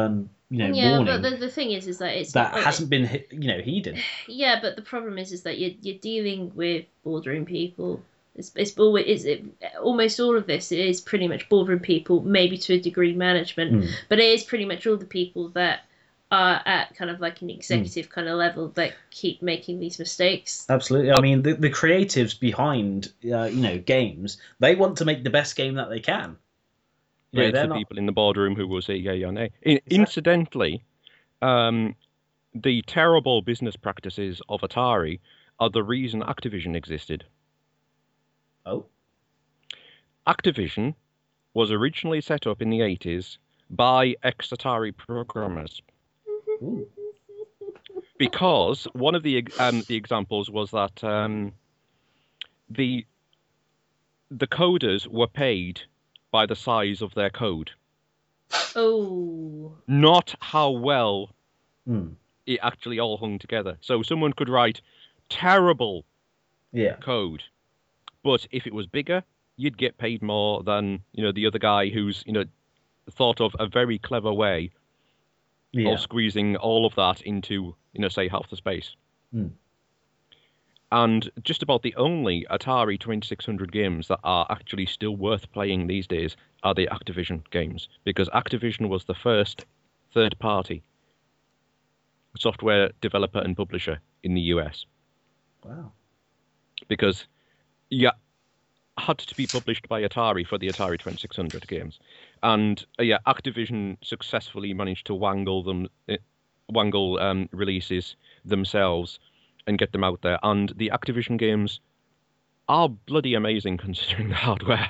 Speaker 2: you know,
Speaker 1: yeah,
Speaker 2: warning
Speaker 1: but the, the thing is, is that it's
Speaker 2: that
Speaker 1: not,
Speaker 2: hasn't been, you know, heeded.
Speaker 1: Yeah, but the problem is, is that you're you're dealing with boardroom people. It's it's always it's, it, almost all of this is pretty much boardroom people, maybe to a degree management,
Speaker 2: Mm.
Speaker 1: but it is pretty much all the people that are at kind of like an executive kind of level that keep making these mistakes.
Speaker 2: Absolutely. I mean, the, the creatives behind, uh, you know, games, they want to make the best game that they can. You
Speaker 3: Yeah,
Speaker 2: know,
Speaker 3: it's
Speaker 2: they're
Speaker 3: the
Speaker 2: not...
Speaker 3: people in the boardroom who will say yay or nay. In- Incidentally, um, the terrible business practices of Atari are the reason Activision existed.
Speaker 2: Oh.
Speaker 3: Activision was originally set up in the eighties by ex-Atari programmers.
Speaker 2: Ooh.
Speaker 3: Because one of the um, the examples was that um, the the coders were paid by the size of their code,
Speaker 1: Oh,
Speaker 3: not how well
Speaker 2: Mm.
Speaker 3: it actually all hung together. So someone could write terrible
Speaker 2: Yeah.
Speaker 3: code, but if it was bigger, you'd get paid more than, you know, the other guy who's, you know, thought of a very clever way
Speaker 2: Yeah.
Speaker 3: of squeezing all of that into, you know, say half the space.
Speaker 2: Mm.
Speaker 3: And just about the only Atari twenty-six hundred games that are actually still worth playing these days are the Activision games, because Activision was the first third-party software developer and publisher in the U S.
Speaker 2: Wow.
Speaker 3: Because yeah, had to be published by Atari for the Atari twenty-six hundred games, and uh, yeah, Activision successfully managed to wangle them, uh, wangle um, releases themselves and get them out there. And the Activision games are bloody amazing considering the hardware.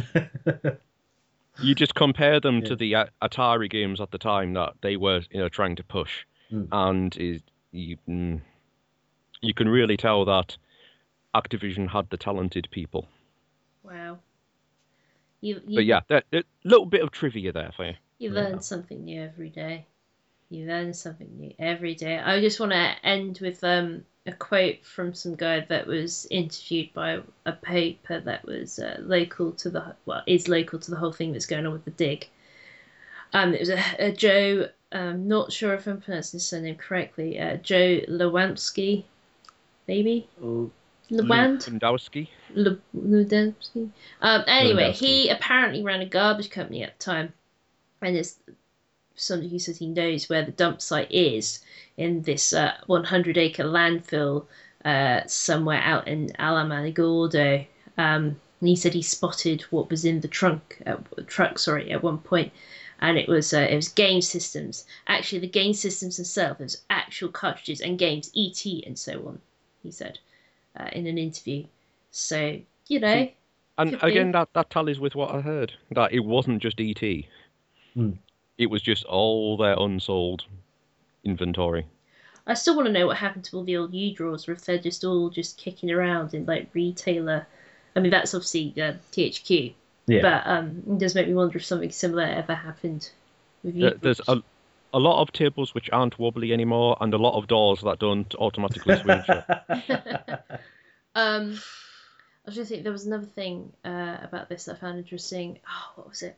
Speaker 3: You just compare them
Speaker 2: Yeah.
Speaker 3: to the uh, Atari games at the time that they were, you know, trying to push,
Speaker 2: Mm.
Speaker 3: and is you mm, you can really tell that Activision had the talented people.
Speaker 1: wow. You, you
Speaker 3: But yeah, a little bit of trivia there for you.
Speaker 1: You
Speaker 2: Yeah.
Speaker 1: learn something new every day. You learn something new every day. I just want to end with um, a quote from some guy that was interviewed by a paper that was uh, local to the well is local to the whole thing that's going on with the dig. Um, it was a, a Joe. Um, not sure if I'm pronouncing his surname correctly. Uh, Joe Lewandowski, maybe
Speaker 2: Oh.
Speaker 1: Lewand.
Speaker 3: Lewandowski.
Speaker 1: Lu- Lewandowski. Um, anyway,
Speaker 2: Lewandowski.
Speaker 1: he apparently ran a garbage company at the time, and it's somebody who says he knows where the dump site is in this uh, one hundred acre landfill uh, somewhere out in Alamogordo. Um, and he said he spotted what was in the trunk, uh, truck, sorry, at one point, and it was uh, it was game systems. Actually, the game systems themselves, it was actual cartridges and games, E T and so on. He said uh, in an interview. So you know.
Speaker 3: And
Speaker 1: Could be.
Speaker 3: again, that, that tallies with what I heard, that it wasn't just E T.
Speaker 2: Hmm.
Speaker 3: It was just all their unsold inventory.
Speaker 1: I still want to know what happened to all the old U-Draws, or if they're just all just kicking around in like retailer. I mean, that's obviously uh, T H Q,
Speaker 2: Yeah.
Speaker 1: but um, it does make me wonder if something similar ever happened with
Speaker 3: There-
Speaker 1: U-Draws.
Speaker 3: There's a, a lot of tables which aren't wobbly anymore, and a lot of doors that don't automatically swing shut.
Speaker 1: um, I was just thinking there was another thing uh, about this that I found interesting. Oh, what was it?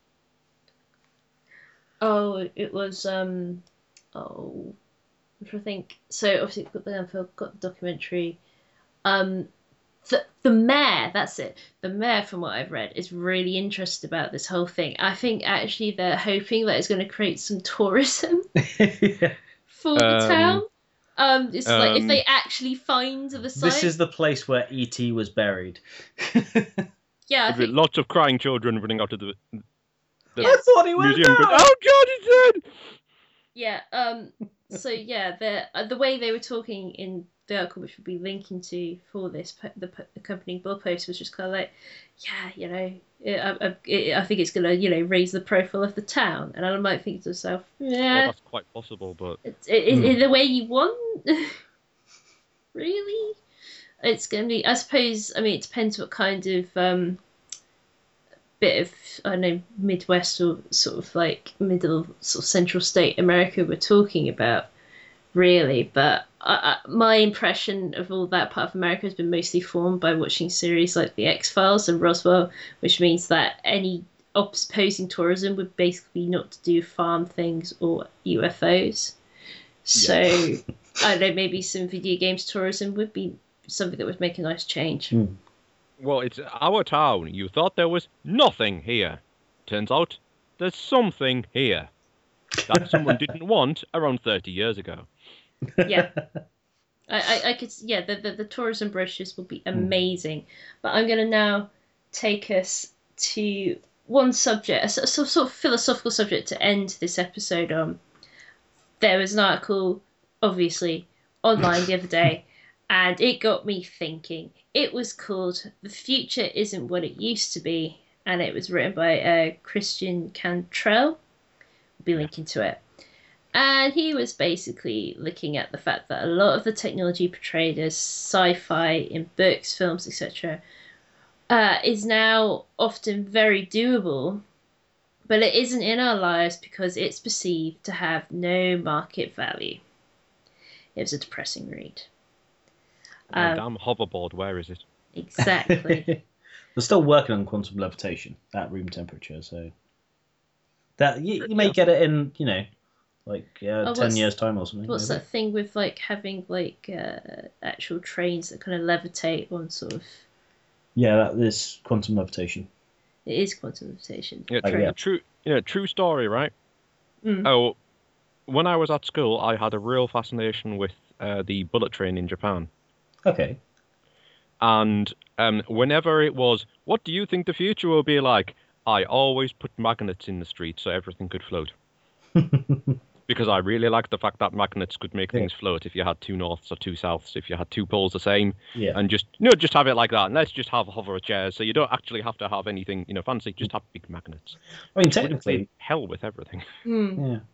Speaker 1: Oh, it was um, oh, I'm trying to think. So obviously got the Landfill, got the documentary. Um, the the mayor, that's it. The mayor, from what I've read, is really interested about this whole thing. I think actually they're hoping that it's going to create some tourism
Speaker 2: Yeah.
Speaker 1: for the
Speaker 3: Um,
Speaker 1: town. Um, it's like if
Speaker 3: um,
Speaker 1: they actually find the site.
Speaker 2: This is the place where E T was buried.
Speaker 1: Yeah, I
Speaker 3: With
Speaker 1: think
Speaker 3: lots of crying children running out of the, the
Speaker 2: I thought he was
Speaker 3: museum.
Speaker 2: dead.
Speaker 3: Going, oh God, he's dead!
Speaker 1: yeah. Um. So yeah, the uh, the way they were talking in the article, which we'll be linking to for this, po- the po- accompanying blog post, was just kind of like, yeah, you know, it, I, I, it, I think it's gonna, you know, raise the profile of the town, and I might think to myself,
Speaker 3: Well,
Speaker 1: yeah,
Speaker 3: that's quite possible, but
Speaker 1: it's it, it,
Speaker 2: Hmm.
Speaker 1: it, the way you want, really. It's gonna be, I suppose. I mean, it depends what kind of um bit of I don't know Midwest or sort of like middle sort of central state America we're talking about, really. But I, I, my impression of all that part of America has been mostly formed by watching series like The X-Files and Roswell, which means that any opposing tourism would basically be not to do farm things or U F Os. So
Speaker 2: Yeah.
Speaker 1: I don't know, maybe some video games tourism would be something that would make a nice change.
Speaker 2: Mm.
Speaker 3: Well, it's our town. You thought there was nothing here. Turns out there's something here that someone didn't want around thirty years ago.
Speaker 1: Yeah. I, I, I could, yeah, the, the, the tourism brochures will be amazing. But I'm going to now take us to one subject, a sort of, sort of philosophical subject to end this episode on. There was an article, obviously, online the other day, and it got me thinking. It was called "The Future Isn't What It Used to Be," and it was written by uh, Christian Cantrell. We'll be linking to it. And he was basically looking at the fact that a lot of the technology portrayed as sci-fi in books, films, et cetera, uh, is now often very doable, but it isn't in our lives because it's perceived to have no market value. It was a depressing read.
Speaker 3: My
Speaker 1: Um,
Speaker 3: damn hoverboard, where is it?
Speaker 1: Exactly.
Speaker 2: They're still working on quantum levitation at room temperature, so that you, you may get it in, you know, like uh,
Speaker 1: Oh,
Speaker 2: ten
Speaker 1: what's-
Speaker 2: years time or something.
Speaker 1: What's
Speaker 2: maybe.
Speaker 1: that thing with like having like uh, actual trains that kind of levitate on sort of?
Speaker 2: Yeah, that is quantum levitation.
Speaker 1: It is quantum levitation.
Speaker 3: Yeah,
Speaker 2: Oh,
Speaker 3: true,
Speaker 2: yeah.
Speaker 3: true, yeah, true story, right?
Speaker 1: Mm.
Speaker 3: Oh, when I was at school, I had a real fascination with uh, the bullet train in Japan.
Speaker 2: Okay.
Speaker 3: And um, whenever it was, what do you think the future will be like? I always put magnets in the street so everything could float. Because I really liked the fact that magnets could make
Speaker 2: Yeah.
Speaker 3: things float if you had two norths or two souths, if you had two poles the same,
Speaker 2: Yeah.
Speaker 3: and just, you know, just have it like that. And let's just have hover chairs, so you don't actually have to have anything, you know, fancy, just have big magnets.
Speaker 2: I mean,
Speaker 3: Wouldn't
Speaker 2: technically,
Speaker 3: they hell with everything.
Speaker 1: Hmm.
Speaker 2: yeah.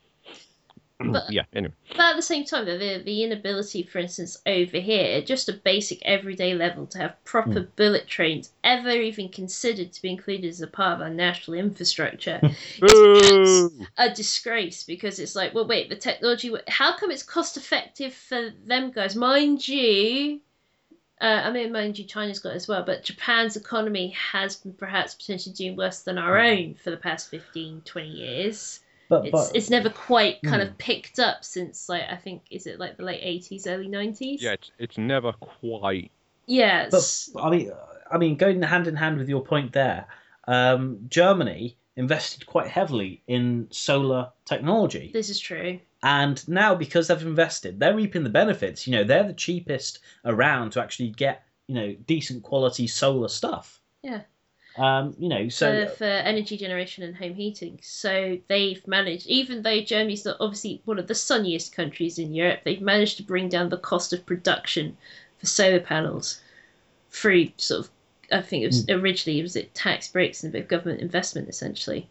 Speaker 1: But-
Speaker 3: yeah, anyway.
Speaker 1: But at the same time, the the inability, for instance, over here, at just a basic everyday level, to have proper bullet trains ever even considered to be included as a part of our national infrastructure is
Speaker 3: Boo!
Speaker 1: a disgrace, because it's like, well, wait, the technology, how come it's cost effective for them guys? Mind you, uh, I mean, mind you, China's got it as well, but Japan's economy has been perhaps potentially doing worse than our own for the past fifteen, twenty years.
Speaker 2: But,
Speaker 1: It's
Speaker 2: but
Speaker 1: it's never quite kind
Speaker 2: Hmm.
Speaker 1: of picked up since, like, I think, is it like the late eighties, early nineties?
Speaker 3: Yeah, it's, it's never quite.
Speaker 1: Yeah.
Speaker 2: But
Speaker 1: it's-
Speaker 2: I mean, I mean, going hand in hand with your point there, um, Germany invested quite heavily in solar technology,
Speaker 1: this is true.
Speaker 2: and now because they've invested, they're reaping the benefits. You know, they're the cheapest around to actually get, you know, decent quality solar stuff.
Speaker 1: Yeah.
Speaker 2: Um, you know, so
Speaker 1: for, for energy generation and home heating. So they've managed, even though Germany's not obviously one of the sunniest countries in Europe, they've managed to bring down the cost of production for solar panels through sort of, I think it was originally, was it tax breaks and a bit of government investment, essentially.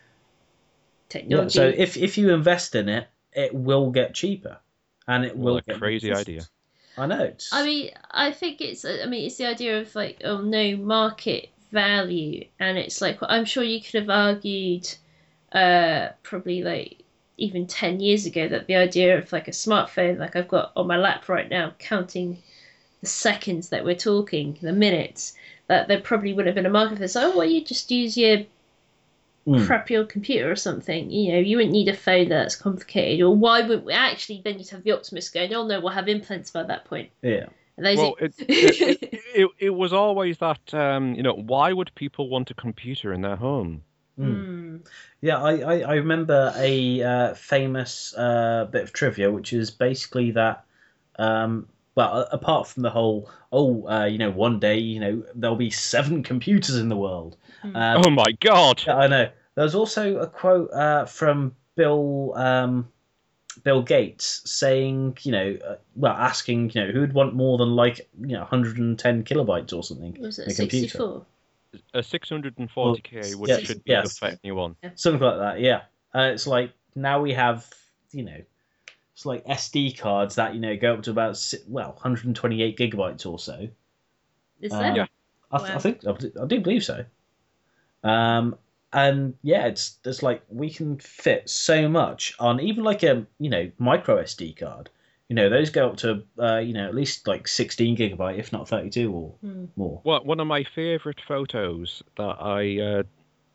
Speaker 2: yeah,
Speaker 1: Technology.
Speaker 2: so if if you invest in it, it will get cheaper, and it will
Speaker 3: What a
Speaker 2: get
Speaker 3: crazy
Speaker 2: more
Speaker 3: idea.
Speaker 2: efficient. I know. It's,
Speaker 1: I mean, I think it's, I mean, it's the idea of like, oh, no market value. And it's like, well, I'm sure you could have argued uh, probably like even ten years ago that the idea of like a smartphone, like I've got on my lap right now, counting the seconds that we're talking, the minutes, that there probably would have been a market for this. Oh, well, you just use your
Speaker 2: Mm.
Speaker 1: crappy old computer or something. You know, you wouldn't need a phone that's complicated. Or why wouldn't we? Actually, then you'd have the Optimus going, oh no, we'll have implants by that point.
Speaker 2: yeah.
Speaker 1: And those
Speaker 3: Well, it, it, it, it, it was always that, um, you know, why would people want a computer in their home?
Speaker 1: Hmm.
Speaker 2: Yeah, I, I, I remember a uh, famous uh, bit of trivia, which is basically that, um, well, a- apart from the whole, oh, uh, you know, one day, you know, there'll be seven computers in the world. Uh,
Speaker 3: Oh my god!
Speaker 2: I know. There's also a quote uh, from Bill um, Bill Gates saying, you know, uh, well, asking, you know, who would want more than like, you know, one hundred ten kilobytes or something
Speaker 1: Was
Speaker 2: in
Speaker 1: it
Speaker 2: a computer.
Speaker 1: sixty-four?
Speaker 3: A six hundred forty K, which
Speaker 2: Yes,
Speaker 3: should be
Speaker 2: yes.
Speaker 3: enough for anyone.
Speaker 2: Something like that, yeah. Uh, it's like now we have, you know, it's like S D cards that, you know, go up to about, si- well, one hundred twenty-eight gigabytes or so.
Speaker 1: Is
Speaker 2: Uh,
Speaker 1: that?
Speaker 3: Yeah.
Speaker 2: I, th- I
Speaker 1: Wow.
Speaker 2: think, I do- I do believe so. Um, and yeah, it's it's like we can fit so much on even like a, you know, micro S D card. You know, those go up to, uh, you know, at least like sixteen gigabyte, if not thirty-two or
Speaker 1: Hmm.
Speaker 2: more.
Speaker 3: Well, one of my favourite photos that I uh,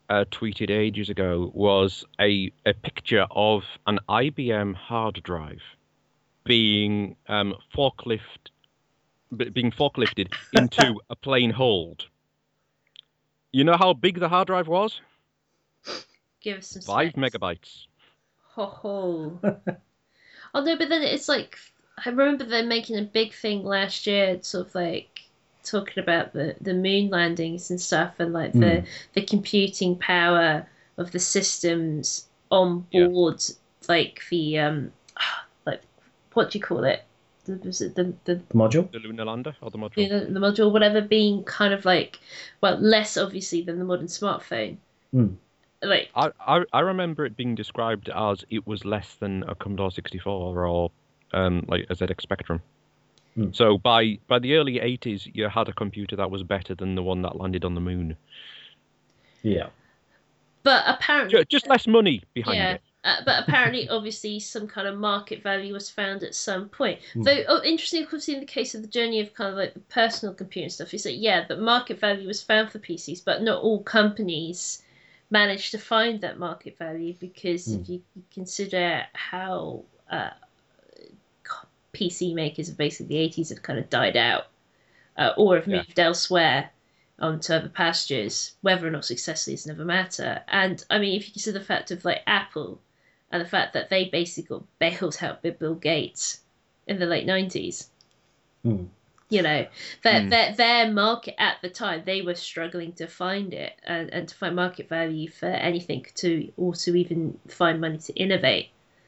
Speaker 3: uh, tweeted ages ago was a, a picture of an I B M hard drive being um, forklift, b- being forklifted into a plain hold. You know how big the hard drive was?
Speaker 1: Give us some
Speaker 3: Five
Speaker 1: specs.
Speaker 3: megabytes.
Speaker 1: Ho ho. Oh no, but then it's like I remember them making a big thing last year, sort of like talking about the, the moon landings and stuff, and like the
Speaker 2: Mm.
Speaker 1: the computing power of the systems on
Speaker 3: Yeah.
Speaker 1: board, like the um, like what do you call it? The, was it the the
Speaker 2: The module?
Speaker 3: The lunar lander or the module?
Speaker 1: you know, the module, whatever, being kind of like, well, less obviously than the modern smartphone.
Speaker 2: Mm.
Speaker 1: Like,
Speaker 3: I, I I remember it being described as it was less than a Commodore sixty-four or um like a Z X Spectrum.
Speaker 2: Hmm.
Speaker 3: So by by the early eighties, you had a computer that was better than the one that landed on the moon.
Speaker 2: Yeah.
Speaker 1: but apparently,
Speaker 3: Ju- Just less money behind
Speaker 1: yeah.
Speaker 3: it.
Speaker 1: Uh, but apparently, obviously, some kind of market value was found at some point.
Speaker 2: Hmm.
Speaker 1: Though, oh, interesting, of course, in the case of the journey of kind of like the personal computing stuff, is that, yeah, the market value was found for P Cs, but not all companies managed to find that market value because
Speaker 2: Hmm.
Speaker 1: if you, you consider how uh, P C makers of basically the eighties have kind of died out uh, or have
Speaker 3: Yeah.
Speaker 1: moved elsewhere onto other pastures, whether or not successfully is another matter. And I mean, if you consider the fact of like Apple and the fact that they basically got bailed out by Bill Gates in the late nineties,
Speaker 2: Mm.
Speaker 1: you know, their,
Speaker 3: Mm.
Speaker 1: their, their market at the time, they were struggling to find it and, and to find market value for anything to, or to even find money to innovate.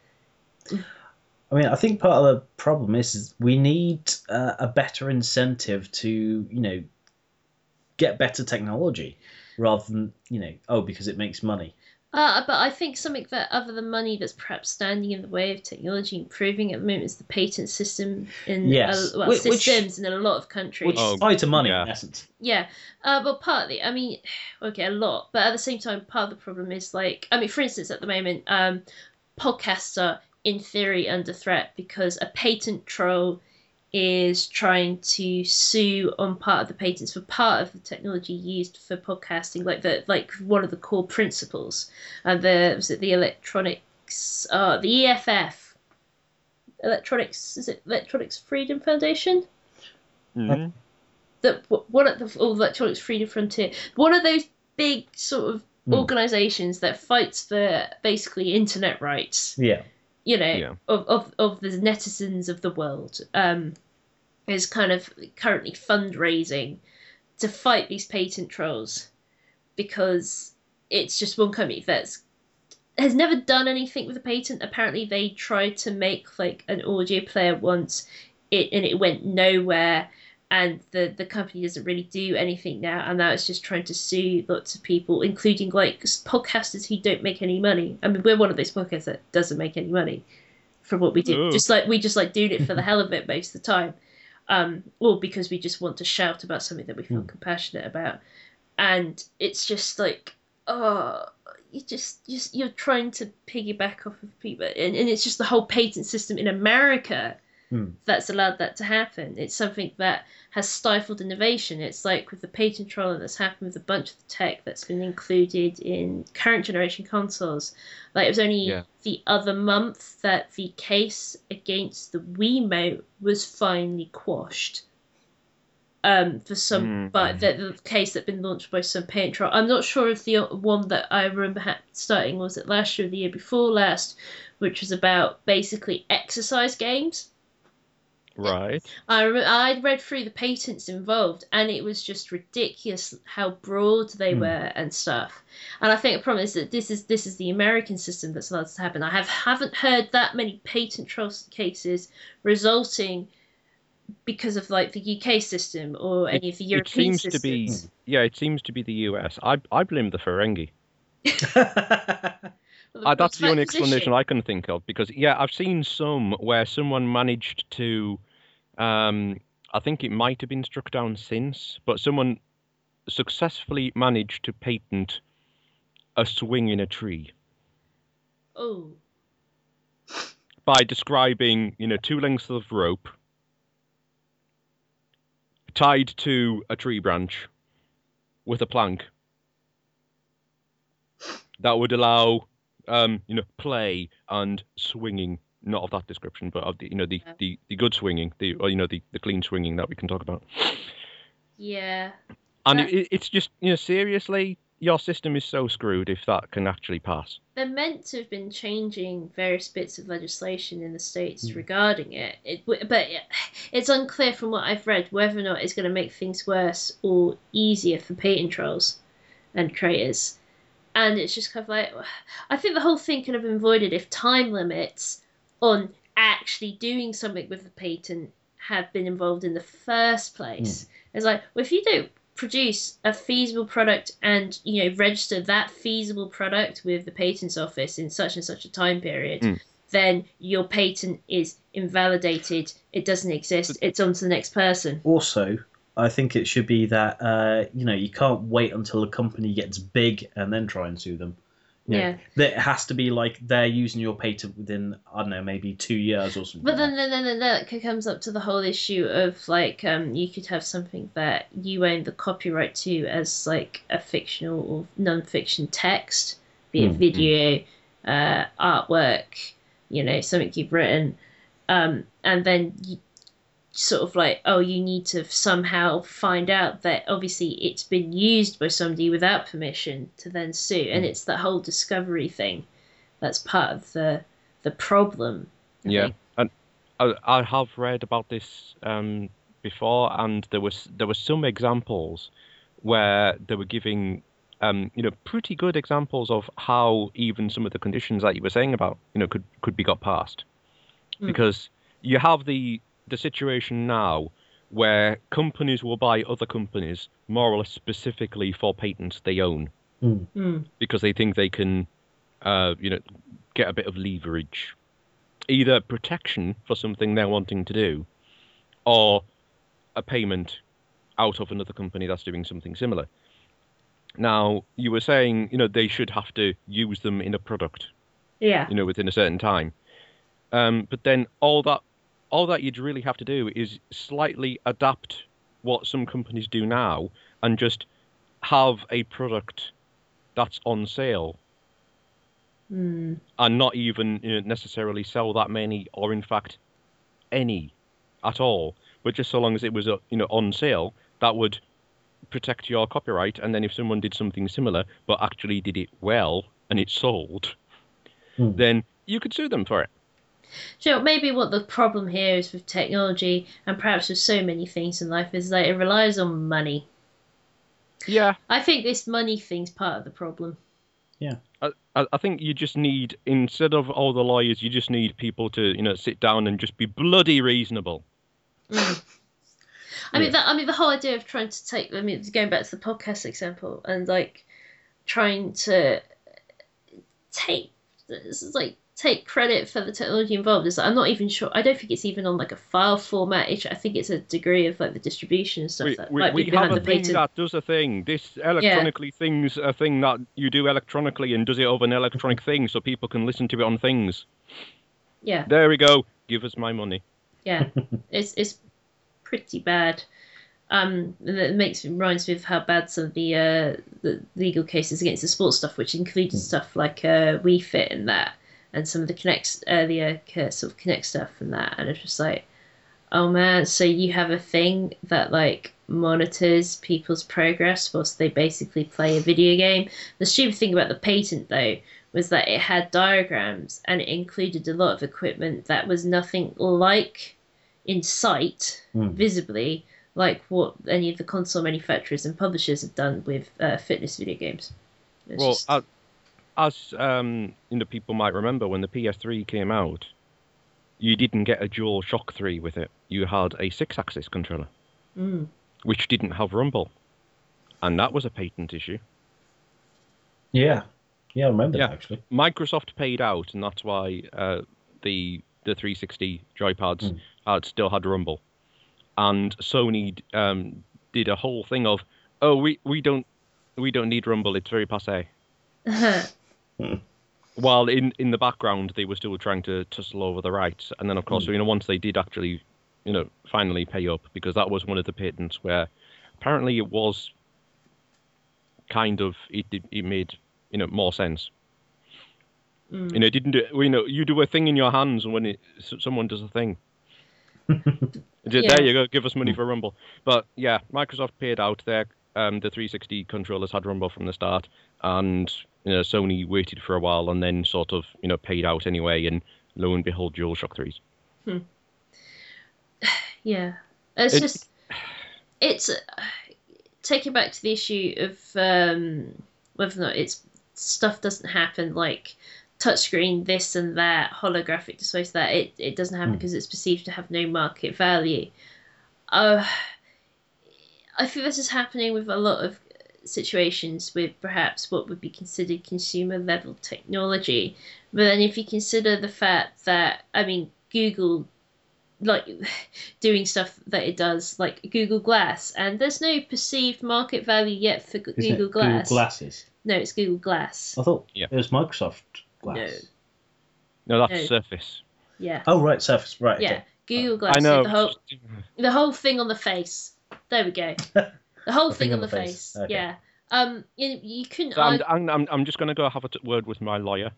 Speaker 2: I mean, I think part of the problem is, is we need uh, a better incentive to, you know, get better technology rather than, you know, oh, because it makes money.
Speaker 1: Uh, but I think something that, other than money, that's perhaps standing in the way of technology improving at the moment is the patent system in
Speaker 2: Yes.
Speaker 1: a, well,
Speaker 2: Which- which-
Speaker 1: systems in a lot of countries.
Speaker 2: Which
Speaker 3: Oh,
Speaker 2: is tied to money,
Speaker 3: yeah.
Speaker 2: in essence.
Speaker 1: Yeah, uh, but partly, I mean, okay, a lot, but at the same time, part of the problem is like, I mean, for instance, at the moment, um, podcasts are in theory under threat because a patent troll is trying to sue on part of the patents for part of the technology used for podcasting, like the like one of the core principles, and the was it the electronics, uh, the E F F, electronics, is it Electronics Freedom Foundation?
Speaker 3: Mhm.
Speaker 1: That one of the or Electronics Freedom Frontier, one of those big sort of
Speaker 2: Hmm.
Speaker 1: organizations that fights for basically internet rights,
Speaker 2: Yeah.
Speaker 1: you know,
Speaker 3: Yeah.
Speaker 1: of, of of the netizens of the world, um, is kind of currently fundraising to fight these patent trolls because it's just one company that's has never done anything with a patent. Apparently, they tried to make like an audio player once, it and it went nowhere. And the, the company doesn't really do anything now, and now it's just trying to sue lots of people, including like podcasters who don't make any money. I mean, we're one of those podcasts that doesn't make any money from what we do.
Speaker 3: Oh.
Speaker 1: Just like we just like doing it for the hell of it most of the time, um, or because we just want to shout about something that we feel
Speaker 2: Mm.
Speaker 1: compassionate about. And it's just like, oh, you just just you're trying to piggyback off of people, and, and it's just the whole patent system in America
Speaker 2: Mm.
Speaker 1: that's allowed that to happen. It's something that has stifled innovation. It's like with the patent trolling that's happened with a bunch of the tech that's been included in current generation consoles. Like it was only
Speaker 3: Yeah.
Speaker 1: the other month that the case against the Wiimote was finally quashed. Um, for some,
Speaker 3: Mm.
Speaker 1: but the, the case that had been launched by some patent troll. I'm not sure if the one that I remember ha- starting was it last year or the year before last, which was about basically exercise games.
Speaker 3: Right.
Speaker 1: I re- I read through the patents involved, and it was just ridiculous how broad they
Speaker 2: Hmm.
Speaker 1: were and stuff. And I think the problem is that this is this is the American system that's allowed to happen. I have haven't heard that many patent troll cases resulting because of like the U K system or any of the
Speaker 3: It
Speaker 1: European
Speaker 3: seems to be,
Speaker 1: systems.
Speaker 3: yeah, it seems to be the U S. I I blame the Ferengi.
Speaker 1: Well,
Speaker 3: Uh, that's the only
Speaker 1: position.
Speaker 3: explanation I can think of because yeah, I've seen some where someone managed to, um, I think it might have been struck down since, but someone successfully managed to patent a swing in a tree
Speaker 1: Oh,
Speaker 3: by describing, you know, two lengths of rope tied to a tree branch with a plank, that would allow, um, you know, play and swinging. Not of that description, but of the, you know, the,
Speaker 1: Yeah.
Speaker 3: the, the good swinging, the or you know, the, the clean swinging that we can talk about.
Speaker 1: Yeah.
Speaker 3: And
Speaker 1: That-
Speaker 3: it, it's just, you know, seriously, your system is so screwed if that can actually pass.
Speaker 1: They're meant to have been changing various bits of legislation in the states
Speaker 2: Mm.
Speaker 1: regarding it. It, but it, it's unclear from what I've read whether or not it's going to make things worse or easier for patent trolls and creators. And it's just kind of like, I think the whole thing could have been avoided if time limits on actually doing something with the patent had been involved in the first place. Mm. It's like, well, if you don't produce a feasible product and, you know, register that feasible product with the patents office in such and such a time period, mm. then your patent is invalidated. It doesn't exist. It's on to the next person.
Speaker 2: Also, I think it should be that, uh, you know, you can't wait until a company gets big and then try and sue them. You
Speaker 1: yeah.
Speaker 2: know, it has to be like they're using your patent within, I don't know, maybe two years or something.
Speaker 1: But then, then, then, then that comes up to the whole issue of, like, um, you could have something that you own the copyright to as, like, a fictional or non-fiction text, be it mm-hmm. video, uh, artwork, you know, something you've written, um, and then you sort of like, oh, you need to somehow find out that obviously it's been used by somebody without permission to then sue. And it's that whole discovery thing that's part of the the problem. I
Speaker 3: yeah,
Speaker 1: think.
Speaker 3: and I, I have read about this um, before, and there was there were some examples where they were giving um, you know, pretty good examples of how even some of the conditions that you were saying about, you know, could could be got past, mm. because you have the the situation now where companies will buy other companies more or less specifically for patents they own
Speaker 2: mm.
Speaker 1: Mm.
Speaker 3: because they think they can, uh, you know, get a bit of leverage, either protection for something they're wanting to do, or a payment out of another company that's doing something similar. Now, you were saying, you know, they should have to use them in a product,
Speaker 1: yeah,
Speaker 3: you know, within a certain time. Um, but then all that all that you'd really have to do is slightly adapt what some companies do now and just have a product that's on sale
Speaker 1: mm.
Speaker 3: and not even, you know, necessarily sell that many or in fact any at all, but just so long as it was, uh, you know, on sale, that would protect your copyright. And then if someone did something similar but actually did it well and it sold,
Speaker 2: mm.
Speaker 3: then you could sue them for it.
Speaker 1: So maybe what the problem here is with technology, and perhaps with so many things in life, is that it relies on money.
Speaker 3: Yeah.
Speaker 1: I think this money thing's part of the problem.
Speaker 2: Yeah.
Speaker 3: I, I think you just need, instead of all the lawyers, you just need people to, you know, sit down and just be bloody reasonable.
Speaker 1: Mm. I mean, yeah. that, I mean, the whole idea of trying to take, I mean, going back to the podcast example, and like trying to take, this is like, take credit for the technology involved is I'm not even sure. I don't think it's even on like a file format. I think it's a degree of like the distribution and stuff
Speaker 3: we,
Speaker 1: that
Speaker 3: we,
Speaker 1: might
Speaker 3: we
Speaker 1: be behind
Speaker 3: have a
Speaker 1: the
Speaker 3: thing
Speaker 1: patent.
Speaker 3: that does a thing. This electronically yeah. thing's a thing that you do electronically and does it over an electronic thing so people can listen to it on things.
Speaker 1: Yeah.
Speaker 3: There we go. Give us my money.
Speaker 1: Yeah, it's it's pretty bad. Um, and it makes it reminds me of how bad some of the uh the legal cases against the sports stuff, which included mm. stuff like uh Wii Fit and that. And some of the Connect, uh, the uh, sort of Connect stuff and that, and it's just like, oh man, so you have a thing that like monitors people's progress whilst they basically play a video game. The stupid thing about the patent though was that it had diagrams and it included a lot of equipment that was nothing like in sight,
Speaker 2: mm.
Speaker 1: visibly, like what any of the console manufacturers and publishers have done with uh, fitness video games. It's
Speaker 3: well,
Speaker 1: just...
Speaker 3: I- As um, you know, people might remember when the P S three came out, you didn't get a Dual Shock three with it. You had a six-axis controller,
Speaker 1: mm.
Speaker 3: which didn't have rumble, and that was a patent issue.
Speaker 2: Yeah, yeah, I remember
Speaker 3: yeah.
Speaker 2: that actually.
Speaker 3: Microsoft paid out, and that's why uh, the the three sixty joypads
Speaker 2: mm.
Speaker 3: had still had rumble, and Sony um, did a whole thing of, oh, we, we don't we don't need rumble. It's very passé.
Speaker 2: Hmm.
Speaker 3: While in, in the background they were still trying to tussle over the rights, and then of course mm. you know, once they did actually, you know, finally pay up, because that was one of the patents where apparently it was kind of it did, it made you know, more sense.
Speaker 1: Mm.
Speaker 3: You know, didn't do, you know, you do a thing in your hands when it, someone does a thing. There
Speaker 1: Yeah.
Speaker 3: you go, give us money for Rumble. But yeah, Microsoft paid out their um, the three sixty controllers had Rumble from the start, and you know, Sony waited for a while and then sort of you know paid out anyway, and lo and behold, DualShock threes.
Speaker 1: Hmm. Yeah, it's
Speaker 3: It-
Speaker 1: just it's uh, taking back to the issue of um, whether or not it's stuff doesn't happen like touchscreen this and that, holographic displays that it, it doesn't happen
Speaker 2: Hmm.
Speaker 1: because it's perceived to have no market value. Uh, I think this is happening with a lot of situations with perhaps what would be considered consumer level technology. But then if you consider the fact that, I mean, Google, like doing stuff that it does, like Google Glass, and there's no perceived market value yet for G-
Speaker 2: Isn't
Speaker 1: Google
Speaker 2: it
Speaker 1: Glass.
Speaker 2: Google Glasses.
Speaker 1: No, it's Google Glass.
Speaker 2: I thought
Speaker 3: Yeah.
Speaker 2: it was Microsoft Glass.
Speaker 3: No, that's
Speaker 1: No.
Speaker 3: Surface.
Speaker 1: Yeah,
Speaker 2: Oh right, Surface. Right.
Speaker 1: yeah,
Speaker 2: Okay.
Speaker 1: Google Glass.
Speaker 3: I
Speaker 1: so
Speaker 3: know.
Speaker 1: the whole the whole thing on the face. There we go. The whole thing on the face.
Speaker 2: Okay.
Speaker 1: Yeah. Um, you, you couldn't.
Speaker 3: So I'm,
Speaker 1: argue-
Speaker 3: I'm, I'm, I'm just going to go have a t- word with my lawyer.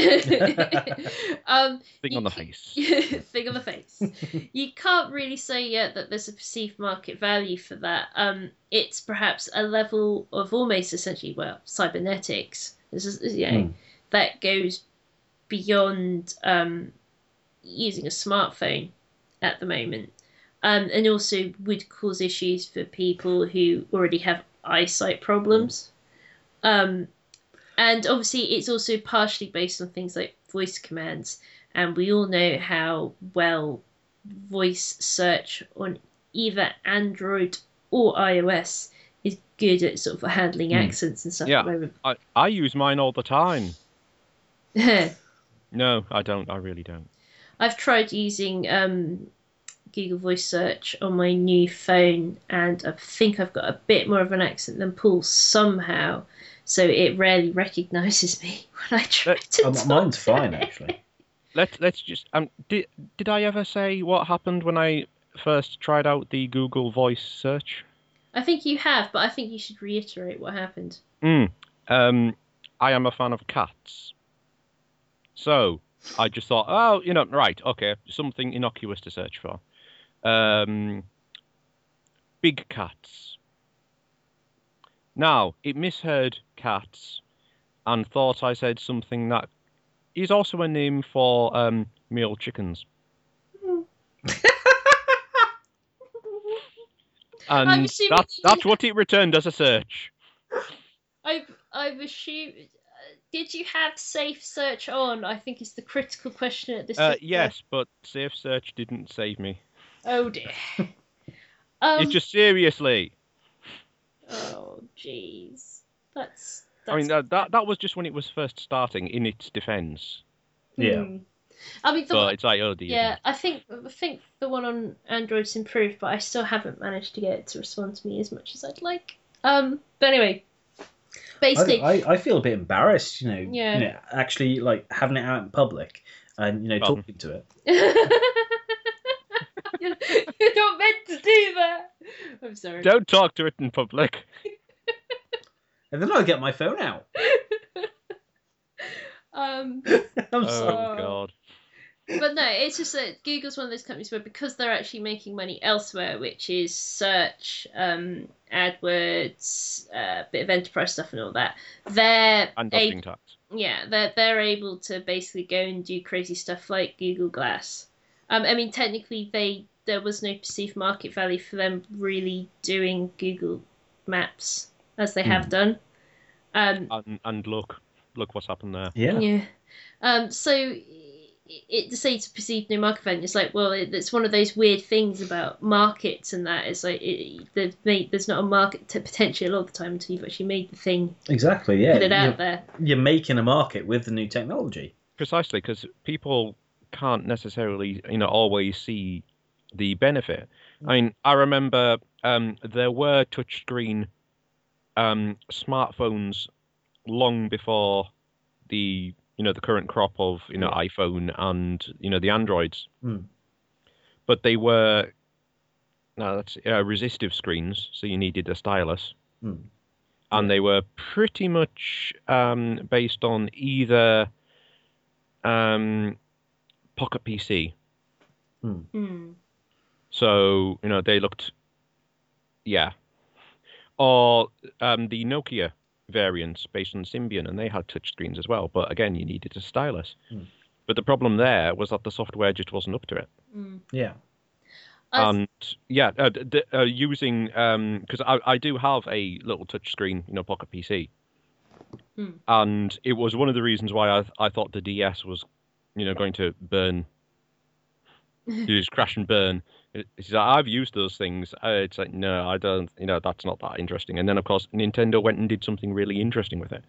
Speaker 1: um,
Speaker 3: Thing
Speaker 1: you
Speaker 3: on the
Speaker 1: ca-
Speaker 3: face.
Speaker 1: thing on the face. You can't really say yet that there's a perceived market value for that. Um, it's perhaps a level of almost essentially, well, cybernetics. This is, you know,
Speaker 2: Hmm.
Speaker 1: that goes beyond um, using a smartphone at the moment, um, and also would cause issues for people who already have eyesight problems. Um, and obviously, it's also partially based on things like voice commands, and we all know how well voice search on either Android or iOS is good at sort of handling
Speaker 2: Hmm.
Speaker 1: accents and stuff
Speaker 3: Yeah.
Speaker 1: at the moment.
Speaker 3: I, I use mine all the time. No, I don't. I really don't.
Speaker 1: I've tried using um, Google Voice Search on my new phone, and I think I've got a bit more of an accent than Paul somehow, so it rarely recognises me when I try to
Speaker 2: Oh,
Speaker 1: talk.
Speaker 2: mine's fine actually.
Speaker 3: Let's let's just um. Did did I ever say what happened when I first tried out the Google Voice Search?
Speaker 1: I think you have, but I think you should reiterate what happened.
Speaker 3: Mm. Um, I am a fan of cats. So I just thought, oh, you know, right, okay, something innocuous to search for. Um, big cats. Now, it misheard cats and thought I said something that is also a name for um, male chickens.
Speaker 1: I'm
Speaker 3: And
Speaker 1: assuming
Speaker 3: that's,
Speaker 1: you
Speaker 3: that's
Speaker 1: did-
Speaker 3: what it returned as a search.
Speaker 1: I I've assumed. uh, Did you have safe search on? I think is the critical question at this.
Speaker 3: Uh,
Speaker 1: point.
Speaker 3: yes, but Safe Search didn't save me.
Speaker 1: Oh dear. Um.
Speaker 3: It's just seriously.
Speaker 1: Oh jeez. That's.
Speaker 3: I mean,
Speaker 1: that's-
Speaker 3: that, that that was just when it was first starting, in its defence.
Speaker 2: Yeah.
Speaker 1: Hmm. I mean, the,
Speaker 3: But it's like, oh dear.
Speaker 1: yeah, I think I think the one on Android's improved, but I still haven't managed to get it to respond to me as much as I'd like. Um, but anyway, basically,
Speaker 2: I, I, I feel a bit embarrassed, you know,
Speaker 1: Yeah.
Speaker 2: you know, actually like having it out in public and you know
Speaker 3: Pardon?
Speaker 2: talking to it.
Speaker 1: you're, you're not meant to do that. I'm sorry.
Speaker 3: Don't talk to it in public.
Speaker 2: And then I get my phone out.
Speaker 1: Um,
Speaker 2: I'm
Speaker 3: Oh
Speaker 2: sorry.
Speaker 3: god.
Speaker 1: but no, it's just that Google's one of those companies where because they're actually making money elsewhere, which is search, um, AdWords, a uh, bit of enterprise stuff and all that, they're
Speaker 3: And
Speaker 1: a-
Speaker 3: dodging tax.
Speaker 1: yeah, they're they're able to basically go and do crazy stuff like Google Glass. Um, I mean, technically, they there was no perceived market value for them really doing Google Maps as they have
Speaker 2: Hmm.
Speaker 1: done. Um,
Speaker 3: And, and look, look what's happened there.
Speaker 2: Yeah.
Speaker 1: yeah. Um, so it, it to say it's perceived no market value. It's like, well, it, it's one of those weird things about markets and that. It's like it, they've made, there's not a market to potential all the time until you've actually made the thing,
Speaker 2: Exactly. Yeah.
Speaker 1: put it out
Speaker 2: You're,
Speaker 1: there.
Speaker 2: you're making a market with the new technology.
Speaker 3: Precisely, because people can't necessarily, you know, always see the benefit. I mean, I remember um, there were touchscreen um, smartphones long before the, you know, the current crop of, you know, iPhone and, you know, the Androids.
Speaker 2: Hmm.
Speaker 3: But they were, no, that's uh, resistive screens, so you needed a stylus.
Speaker 2: Hmm.
Speaker 3: and they were pretty much um, based on either um, Pocket P C.
Speaker 2: Hmm.
Speaker 1: Mm.
Speaker 3: So, you know, they looked, yeah. Or um, the Nokia variants based on Symbian, and they had touchscreens as well. But again, you needed a stylus.
Speaker 2: Hmm.
Speaker 3: But the problem there was that the software just wasn't up to it.
Speaker 1: Mm.
Speaker 2: Yeah.
Speaker 1: I th-
Speaker 3: And yeah, uh, d- d- uh, using because I, I do have a little touchscreen, you know, Pocket P C,
Speaker 1: Hmm.
Speaker 3: and it was one of the reasons why I I thought the D S was, you know, going to burn, just crash and burn. It- It's like, I've used those things. Uh, It's like no, I don't. You know, that's not that interesting. And then of course Nintendo went and did something really interesting with it,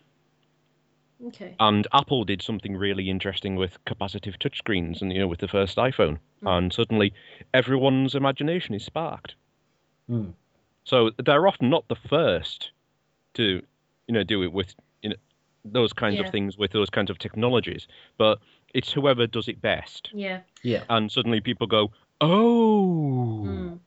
Speaker 1: okay.
Speaker 3: and Apple did something really interesting with capacitive touchscreens, and you know, with the first iPhone,
Speaker 1: Mm.
Speaker 3: and suddenly everyone's imagination is sparked.
Speaker 2: Hmm.
Speaker 3: So they're often not the first to, you know, do it with you know those kinds
Speaker 1: Yeah.
Speaker 3: of things with those kinds of technologies, but it's whoever does it best.
Speaker 1: Yeah.
Speaker 2: Yeah.
Speaker 3: And suddenly people go, "Oh,
Speaker 1: Mm.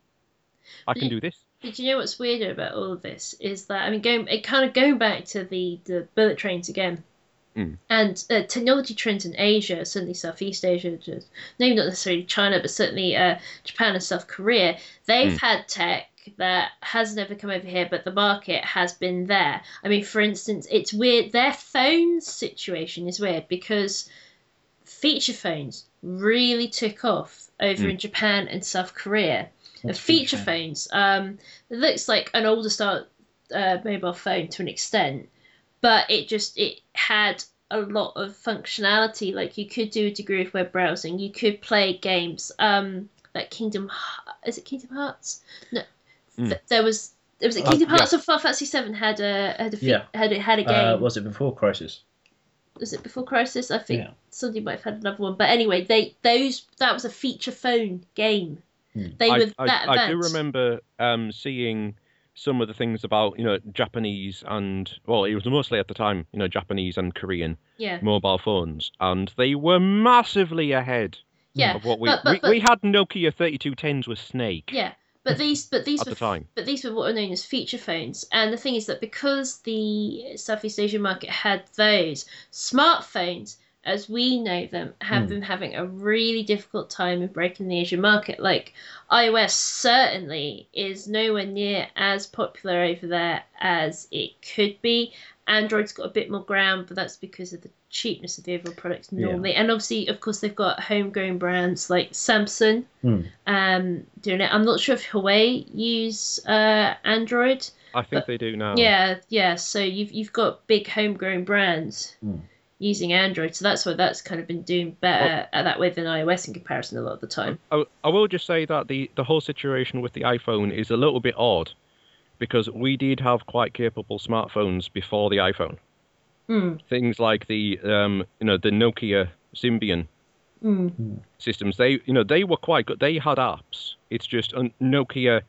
Speaker 3: I can
Speaker 1: But-
Speaker 3: do this."
Speaker 1: But you know what's weirder about all of this is that I mean, going it kind of going back to the the bullet trains again,
Speaker 3: Mm.
Speaker 1: and uh, technology trends in Asia, certainly Southeast Asia, just maybe not necessarily China, but certainly uh, Japan and South Korea. They've
Speaker 3: Mm.
Speaker 1: had tech that has never come over here, but the market has been there. I mean, for instance, it's weird. Their phone situation is weird because feature phones really took off over
Speaker 3: Mm.
Speaker 1: in Japan and South Korea. And
Speaker 2: What's
Speaker 1: feature
Speaker 2: feature?
Speaker 1: phones, um, it looks like an older style uh, mobile phone to an extent, but it just it had a lot of functionality. Like you could do a degree of web browsing, you could play games. Um, like Kingdom, is it Kingdom Hearts? No,
Speaker 3: Mm.
Speaker 1: th- there was there was it
Speaker 2: Uh,
Speaker 1: Kingdom
Speaker 3: yeah.
Speaker 1: Hearts or Final Fantasy Seven had a had a fe-
Speaker 2: Yeah.
Speaker 1: had a, had a game.
Speaker 2: Uh, was it before Crisis?
Speaker 1: Was it before Crisis? I think
Speaker 2: Yeah.
Speaker 1: somebody might have had another one. But anyway, they those that was a feature phone game.
Speaker 2: Hmm.
Speaker 1: They
Speaker 3: I,
Speaker 1: were
Speaker 3: I,
Speaker 1: that
Speaker 3: I do
Speaker 1: advanced.
Speaker 3: remember um, seeing some of the things about, you know, Japanese and, well, it was mostly at the time, you know, Japanese and Korean
Speaker 1: Yeah,
Speaker 3: mobile phones, and they were massively ahead
Speaker 1: yeah.
Speaker 3: of what we
Speaker 1: but, but,
Speaker 3: we,
Speaker 1: but,
Speaker 3: we had Nokia thirty-two tens with Snake
Speaker 1: Yeah, but these but these
Speaker 3: at
Speaker 1: were
Speaker 3: the time.
Speaker 1: but these were what are known as feature phones. And the thing is that because the Southeast Asian market had those, smartphones, as we know them, have
Speaker 2: Hmm.
Speaker 1: been having a really difficult time in breaking the Asian market. Like iOS certainly is nowhere near as popular over there as it could be. Android's got a bit more ground, but that's because of the cheapness of the overall products
Speaker 2: Yeah.
Speaker 1: normally. And obviously, of course, they've got homegrown brands like Samsung
Speaker 2: Hmm.
Speaker 1: um, doing it. I'm not sure if Huawei use uh, Android.
Speaker 3: I think
Speaker 1: But-
Speaker 3: they do now.
Speaker 1: Yeah, yeah. So you've you've got big homegrown brands
Speaker 2: Hmm.
Speaker 1: using Android, so that's why that's kind of been doing better at that way than iOS in comparison a lot of the time.
Speaker 3: I, I will just say that the, the whole situation with the iPhone is a little bit odd, because we did have quite capable smartphones before the iPhone.
Speaker 1: Hmm.
Speaker 3: Things like the um, you know, the Nokia Symbian
Speaker 1: Hmm.
Speaker 3: systems. They you know they were quite good. They had apps. It's just uh, Nokia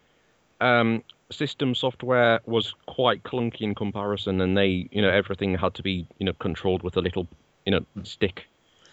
Speaker 3: um, system software was quite clunky in comparison, and they you know everything had to be you know controlled with a little you know stick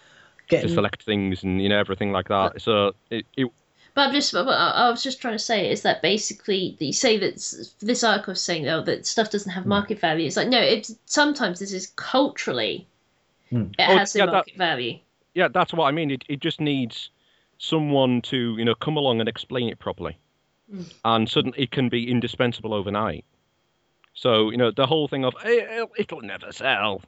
Speaker 3: to
Speaker 2: Getting
Speaker 3: select things and you know everything like that. So it, it
Speaker 1: But I'm just, what I I was just trying to say is that basically, you say that s- this article is saying though that stuff doesn't have market value. It's like no, it's sometimes this is culturally
Speaker 2: Hmm.
Speaker 1: it
Speaker 3: Oh,
Speaker 1: has
Speaker 3: yeah,
Speaker 1: a
Speaker 3: that-
Speaker 1: market value.
Speaker 3: yeah, that's what I mean. It it just needs someone to you know come along and explain it properly,
Speaker 1: Mm.
Speaker 3: and suddenly it can be indispensable overnight. So you know the whole thing of "Eh, it'll never sell.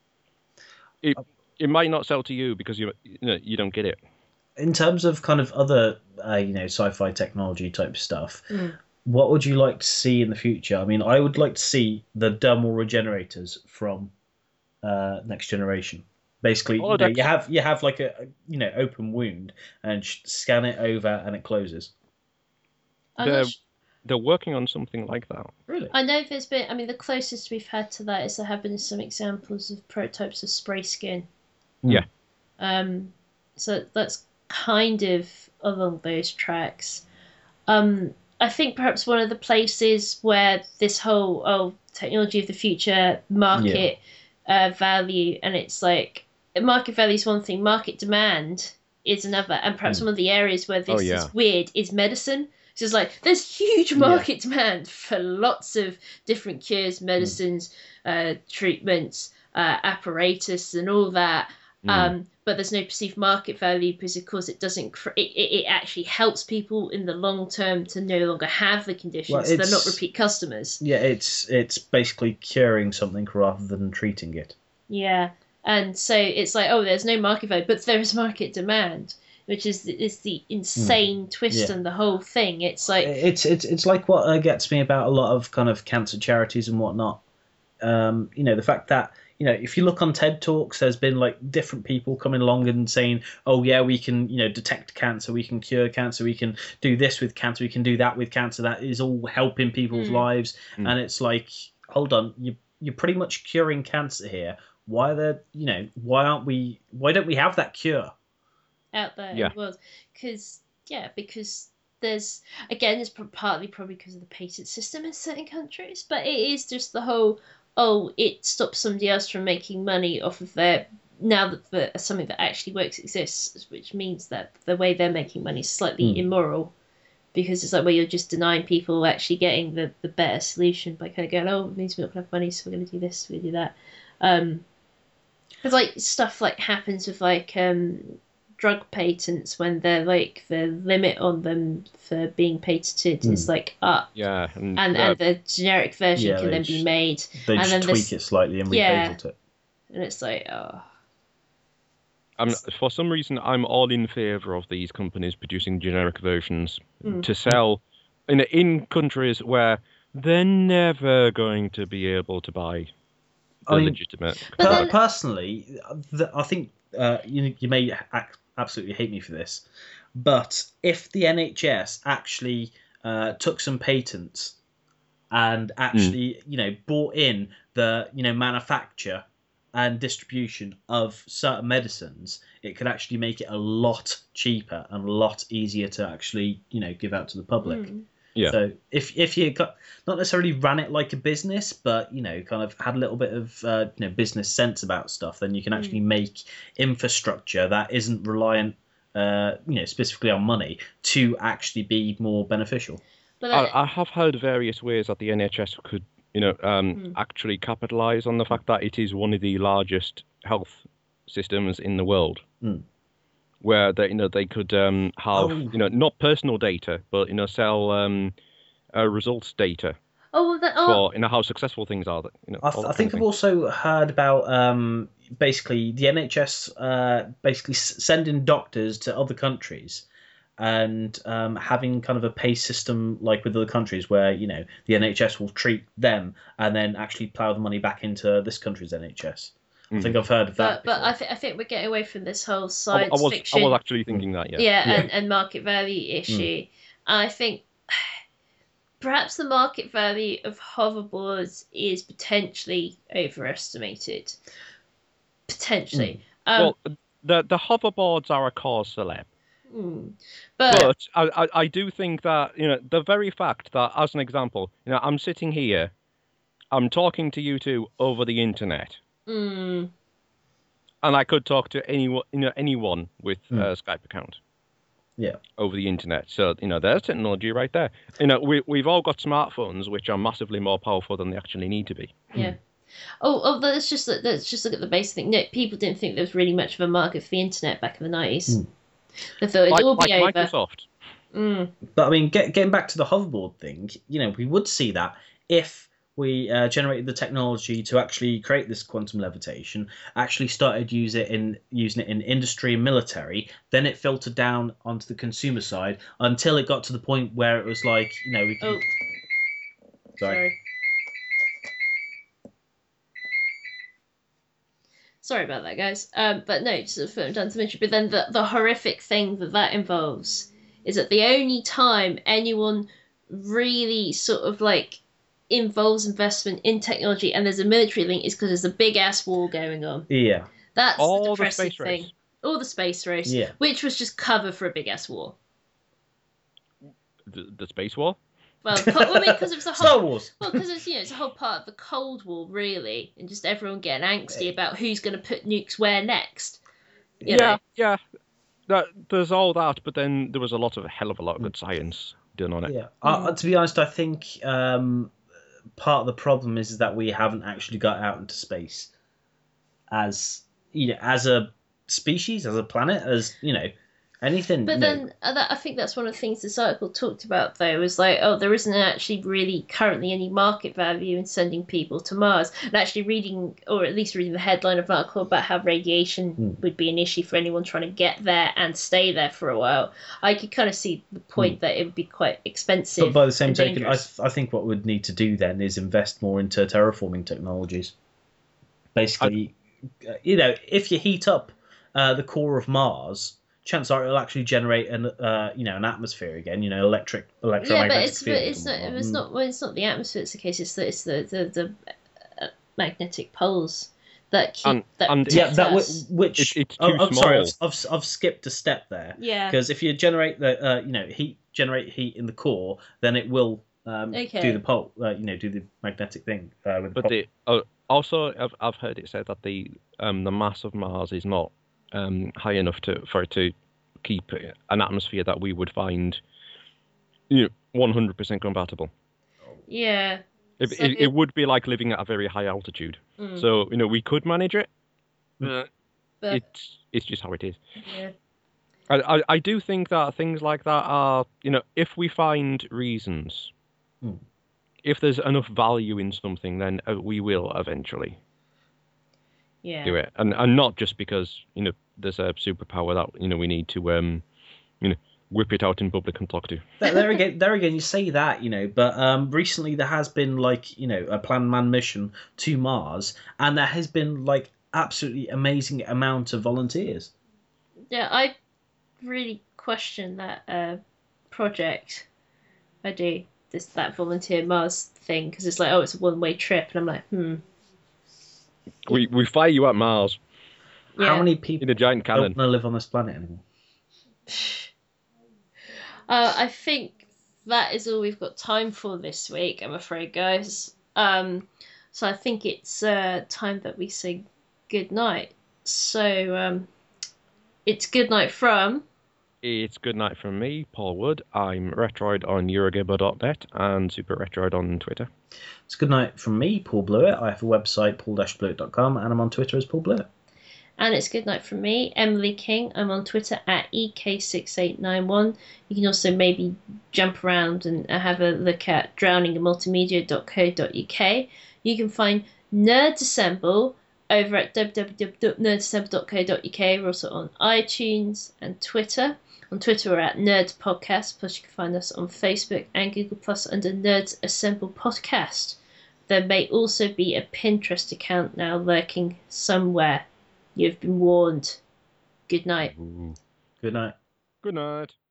Speaker 3: It it might not sell to you because you you know you don't get it.
Speaker 2: in terms of kind of other uh, you know sci-fi technology type stuff.
Speaker 1: Mm.
Speaker 2: What would you like to see in the future? I mean, I would like to see the dermal regenerators from uh, Next Generation. Basically,
Speaker 3: Oh,
Speaker 2: you, know,
Speaker 3: that's-
Speaker 2: you have you have like a a, you know open wound and sh- scan it over and it closes.
Speaker 1: I'm
Speaker 3: The-
Speaker 1: not sh-
Speaker 3: They're working on something like that.
Speaker 2: Really?
Speaker 1: I know there's been, I mean, the closest we've had to that is there have been some examples of prototypes of spray skin.
Speaker 2: Hmm.
Speaker 3: Yeah.
Speaker 1: Um, so that's kind of along those tracks. Um, I think perhaps one of the places where this whole oh technology of the future market uh, value, and it's like market value is one thing, market demand is another, and perhaps
Speaker 2: Hmm.
Speaker 1: one of the areas where this
Speaker 3: Oh, yeah.
Speaker 1: is weird is medicine. So it's like there's huge market yeah. demand for lots of different cures, medicines, mm. uh, treatments, uh, apparatus, and all that. Mm. Um, but there's no perceived market value because, of course, it doesn't. Cr- it, it actually helps people in the long term to no longer have the conditions. Well, so they're not repeat customers.
Speaker 2: Yeah, it's it's basically curing something rather than treating it.
Speaker 1: Yeah, and so it's like, oh, there's no market value, but there is market demand, which is is the insane mm. twist yeah. on the whole thing. It's like
Speaker 2: it's it's it's like what uh, gets me about a lot of kind of cancer charities and whatnot. Um, you know, the fact that. You know, if you look on TED Talks, there's been like different people coming along and saying, "Oh yeah, we can, you know, detect cancer, we can cure cancer, we can do this with cancer, we can do that with cancer." That is all helping people's mm. lives, mm. and it's like, hold on, you you're pretty much curing cancer here. Why are there, you know, why aren't we? Why don't we have that cure
Speaker 1: out there
Speaker 3: yeah.
Speaker 1: in the world? Because yeah, because there's again, it's partly probably because of the patent system in certain countries, but it is just the whole. Oh, it stops somebody else from making money off of their now that the, something that actually works exists, which means that the way they're making money is slightly mm. immoral, because it's like where you're just denying people actually getting the, the better solution by kind of going, oh, it means we don't have money, so we're going to do this, we're going to do that. Um, because like stuff like happens with like um drug patents when they're like the limit on them for being patented mm. is like up.
Speaker 3: Yeah,
Speaker 1: and and, uh, and the generic version yeah, can then be made.
Speaker 2: They
Speaker 1: and
Speaker 2: just
Speaker 1: then
Speaker 2: tweak
Speaker 1: this,
Speaker 2: it slightly and
Speaker 1: yeah,
Speaker 2: repatent it.
Speaker 1: And it's like, oh.
Speaker 3: I'm, for some reason, I'm all in favour of these companies producing generic versions
Speaker 1: mm.
Speaker 3: to sell in in countries where they're never going to be able to buy the
Speaker 2: I mean,
Speaker 3: legitimate.
Speaker 2: Per- then, personally, the, I think uh, you you may act, absolutely hate me for this, but if the N H S actually uh, took some patents and actually, mm. you know, bought in the, you know, manufacture and distribution of certain medicines, it could actually make it a lot cheaper and a lot easier to actually, you know, give out to the public.
Speaker 1: Mm.
Speaker 3: Yeah.
Speaker 2: So if if you got not necessarily ran it like a business, but you know, kind of had a little bit of uh, you know business sense about stuff, then you can actually mm. make infrastructure that isn't reliant, uh, you know, specifically on money to actually be more beneficial.
Speaker 1: But
Speaker 3: I, I have heard various ways that the N H S could, you know, um, mm. actually capitalise on the fact that it is one of the largest health systems in the world.
Speaker 2: Mm.
Speaker 3: Where they, you know, they could um, have,
Speaker 2: Oh.
Speaker 3: you know, not personal data, but you know, sell um, uh, results data
Speaker 1: Oh, well, that, oh.
Speaker 3: for, you know, how successful things are. That, you know,
Speaker 2: I, th-
Speaker 3: all that
Speaker 2: I think
Speaker 3: kind
Speaker 2: I've
Speaker 3: of thing.
Speaker 2: also heard about um, basically the N H S uh, basically s- sending doctors to other countries and um, having kind of a pay system like with other countries where, you know, the N H S will treat them and then actually plough the money back into this country's N H S. I think I've heard of that.
Speaker 1: But, but I, th- I think we're getting away from this whole science
Speaker 3: I, I was,
Speaker 1: fiction.
Speaker 3: I was actually thinking that, yeah.
Speaker 1: Yeah,
Speaker 2: Yeah.
Speaker 1: And, and market value issue. Mm. I think perhaps the market value of hoverboards is potentially overestimated. Potentially.
Speaker 2: Mm.
Speaker 1: Um,
Speaker 3: Well, the the hoverboards are a cause celeb.
Speaker 1: mm. But,
Speaker 3: But I, I, I do think that, you know, the very fact that, as an example, you know, I'm sitting here, I'm talking to you two over the internet.
Speaker 1: mm,
Speaker 3: And I could talk to anyone, you know, anyone with
Speaker 2: Mm.
Speaker 3: a Skype account.
Speaker 2: Yeah.
Speaker 3: Over the internet. So, you know, there's technology right there. You know, we, we've all got smartphones, which are massively more powerful than they actually need to be.
Speaker 1: yeah. Oh, oh, let's just let's just look at the basic thing. No, people didn't think there was really much of a market for the internet back in the nineties.
Speaker 2: Mm.
Speaker 1: They thought it'd
Speaker 3: Like,
Speaker 1: all be
Speaker 3: like
Speaker 1: over.
Speaker 3: Microsoft.
Speaker 1: Mm.
Speaker 2: But I mean, get, getting back to the hoverboard thing, you know, we would see that if we uh, generated the technology to actually create this quantum levitation, actually started use it in using it in industry and military, then it filtered down onto the consumer side until it got to the point where it was like, you know, we can...
Speaker 1: Oh,
Speaker 2: sorry.
Speaker 1: sorry. Sorry about that, guys. Um, but no, just sort of done to mention. But then the, the horrific thing that that involves is that the only time anyone really sort of like involves investment in technology and there's a military link is because there's a big ass war going on.
Speaker 2: Yeah.
Speaker 1: That's
Speaker 3: All
Speaker 1: the
Speaker 3: the
Speaker 1: depressing
Speaker 3: space
Speaker 1: thing.
Speaker 3: race.
Speaker 1: All the space race,
Speaker 2: Yeah.
Speaker 1: which was just cover for a big ass war.
Speaker 3: The, the space war?
Speaker 1: Well, co- well, I mean, because it was a whole.
Speaker 2: Star Wars.
Speaker 1: Well, because it's you know it's a whole part of the Cold War, really, and just everyone getting angsty about who's going to put nukes where next. You
Speaker 3: yeah,
Speaker 1: know?
Speaker 3: yeah. That, there's all that, but then there was a lot of a hell of a lot of good science done on it.
Speaker 2: Yeah. Uh, to be honest, I think um, part of the problem is, is that we haven't actually got out into space as you know, as a species, as a planet, as you know, anything.
Speaker 1: But
Speaker 2: you know.
Speaker 1: then uh, that, I think that's one of the things this article talked about, though, was like, oh, there isn't actually really currently any market value in sending people to Mars. And actually reading, or at least reading the headline of an article about how radiation
Speaker 2: Mm.
Speaker 1: would be an issue for anyone trying to get there and stay there for a while, I could kind of see the point
Speaker 2: Mm.
Speaker 1: that it would be quite expensive.
Speaker 2: But by the same
Speaker 1: and
Speaker 2: token, I,
Speaker 1: dangerous.
Speaker 2: I think what we'd need to do then is invest more into terraforming technologies. Basically, I... you know, if you heat up uh, the core of Mars, chances are it'll actually generate an uh, you know an atmosphere again. You know, electric electromagnetic
Speaker 1: Yeah, but it's but
Speaker 2: field
Speaker 1: it's
Speaker 2: and
Speaker 1: not
Speaker 2: whatnot.
Speaker 1: it's not well, it's not the atmosphere that's the case. It's the it's the the, the uh, magnetic poles that keep
Speaker 3: And-
Speaker 1: that
Speaker 3: and-
Speaker 2: Yeah,
Speaker 1: protect
Speaker 2: that
Speaker 1: us.
Speaker 2: w- which
Speaker 3: It- it's
Speaker 2: oh,
Speaker 3: too
Speaker 2: I'm sorry, I've,
Speaker 3: small.
Speaker 2: I've, I've skipped a step there.
Speaker 1: Yeah.
Speaker 2: Because if you generate the uh, you know heat generate heat in the core, then it will um,
Speaker 1: Okay.
Speaker 2: do the pole uh, you know do the magnetic thing uh, with the
Speaker 3: But
Speaker 2: pole.
Speaker 3: the uh, also I've I've heard it said that the um the mass of Mars is not um high enough to for it to keep an atmosphere that we would find, you know, one hundred percent compatible.
Speaker 1: Yeah.
Speaker 3: It,
Speaker 1: So
Speaker 3: it,
Speaker 1: it-
Speaker 3: it would be like living at a very high altitude.
Speaker 1: Mm.
Speaker 3: So you know we could manage it, but
Speaker 1: But
Speaker 3: it's it's just how it is.
Speaker 1: yeah.
Speaker 3: I, I I do think that things like that are, you know, if we find reasons,
Speaker 2: Hmm.
Speaker 3: if there's enough value in something, then uh, we will eventually
Speaker 1: Yeah.
Speaker 3: do it, and and not just because, you know, there's a superpower that, you know, we need to um you know whip it out in public and talk to.
Speaker 2: there, there again, there again, you say that, you know, but um, recently there has been like, you know, a planned manned mission to Mars, and there has been like absolutely amazing amount of volunteers.
Speaker 1: Yeah, I really question that uh, project. I do this that volunteer Mars thing because it's like, oh, it's a one way trip, and I'm like, hmm.
Speaker 3: We we fire you at Mars
Speaker 1: Yeah.
Speaker 2: How many people
Speaker 3: in a giant
Speaker 2: don't
Speaker 3: cannon.
Speaker 2: want to live on this planet anymore?
Speaker 1: Uh, I think that is all we've got time for this week, I'm afraid, guys. Um, so I think it's uh, time that we say good night. So um, it's good night from.
Speaker 3: It's good night from me, Paul Wood. I'm Retroid on Eurogamer dot net and Super Retroid on Twitter.
Speaker 2: It's good night from me, Paul Blewett. I have a website, paul dash blewett dot com, and I'm on Twitter as Paul Blewett.
Speaker 1: And it's good night from me, Emily King. I'm on Twitter at E K six eight nine one. You can also maybe jump around and have a look at drowning in multimedia dot co dot uk. You can find Nerds Assemble over at w w w dot nerds assemble dot co dot uk. We're also on iTunes and Twitter. On Twitter, we're at Nerds Podcast. Plus, you can find us on Facebook and Google Plus under Nerds Assemble Podcast. There may also be a Pinterest account now lurking somewhere. You've been warned. Good night.
Speaker 3: Ooh.
Speaker 2: Good night.
Speaker 3: Good night.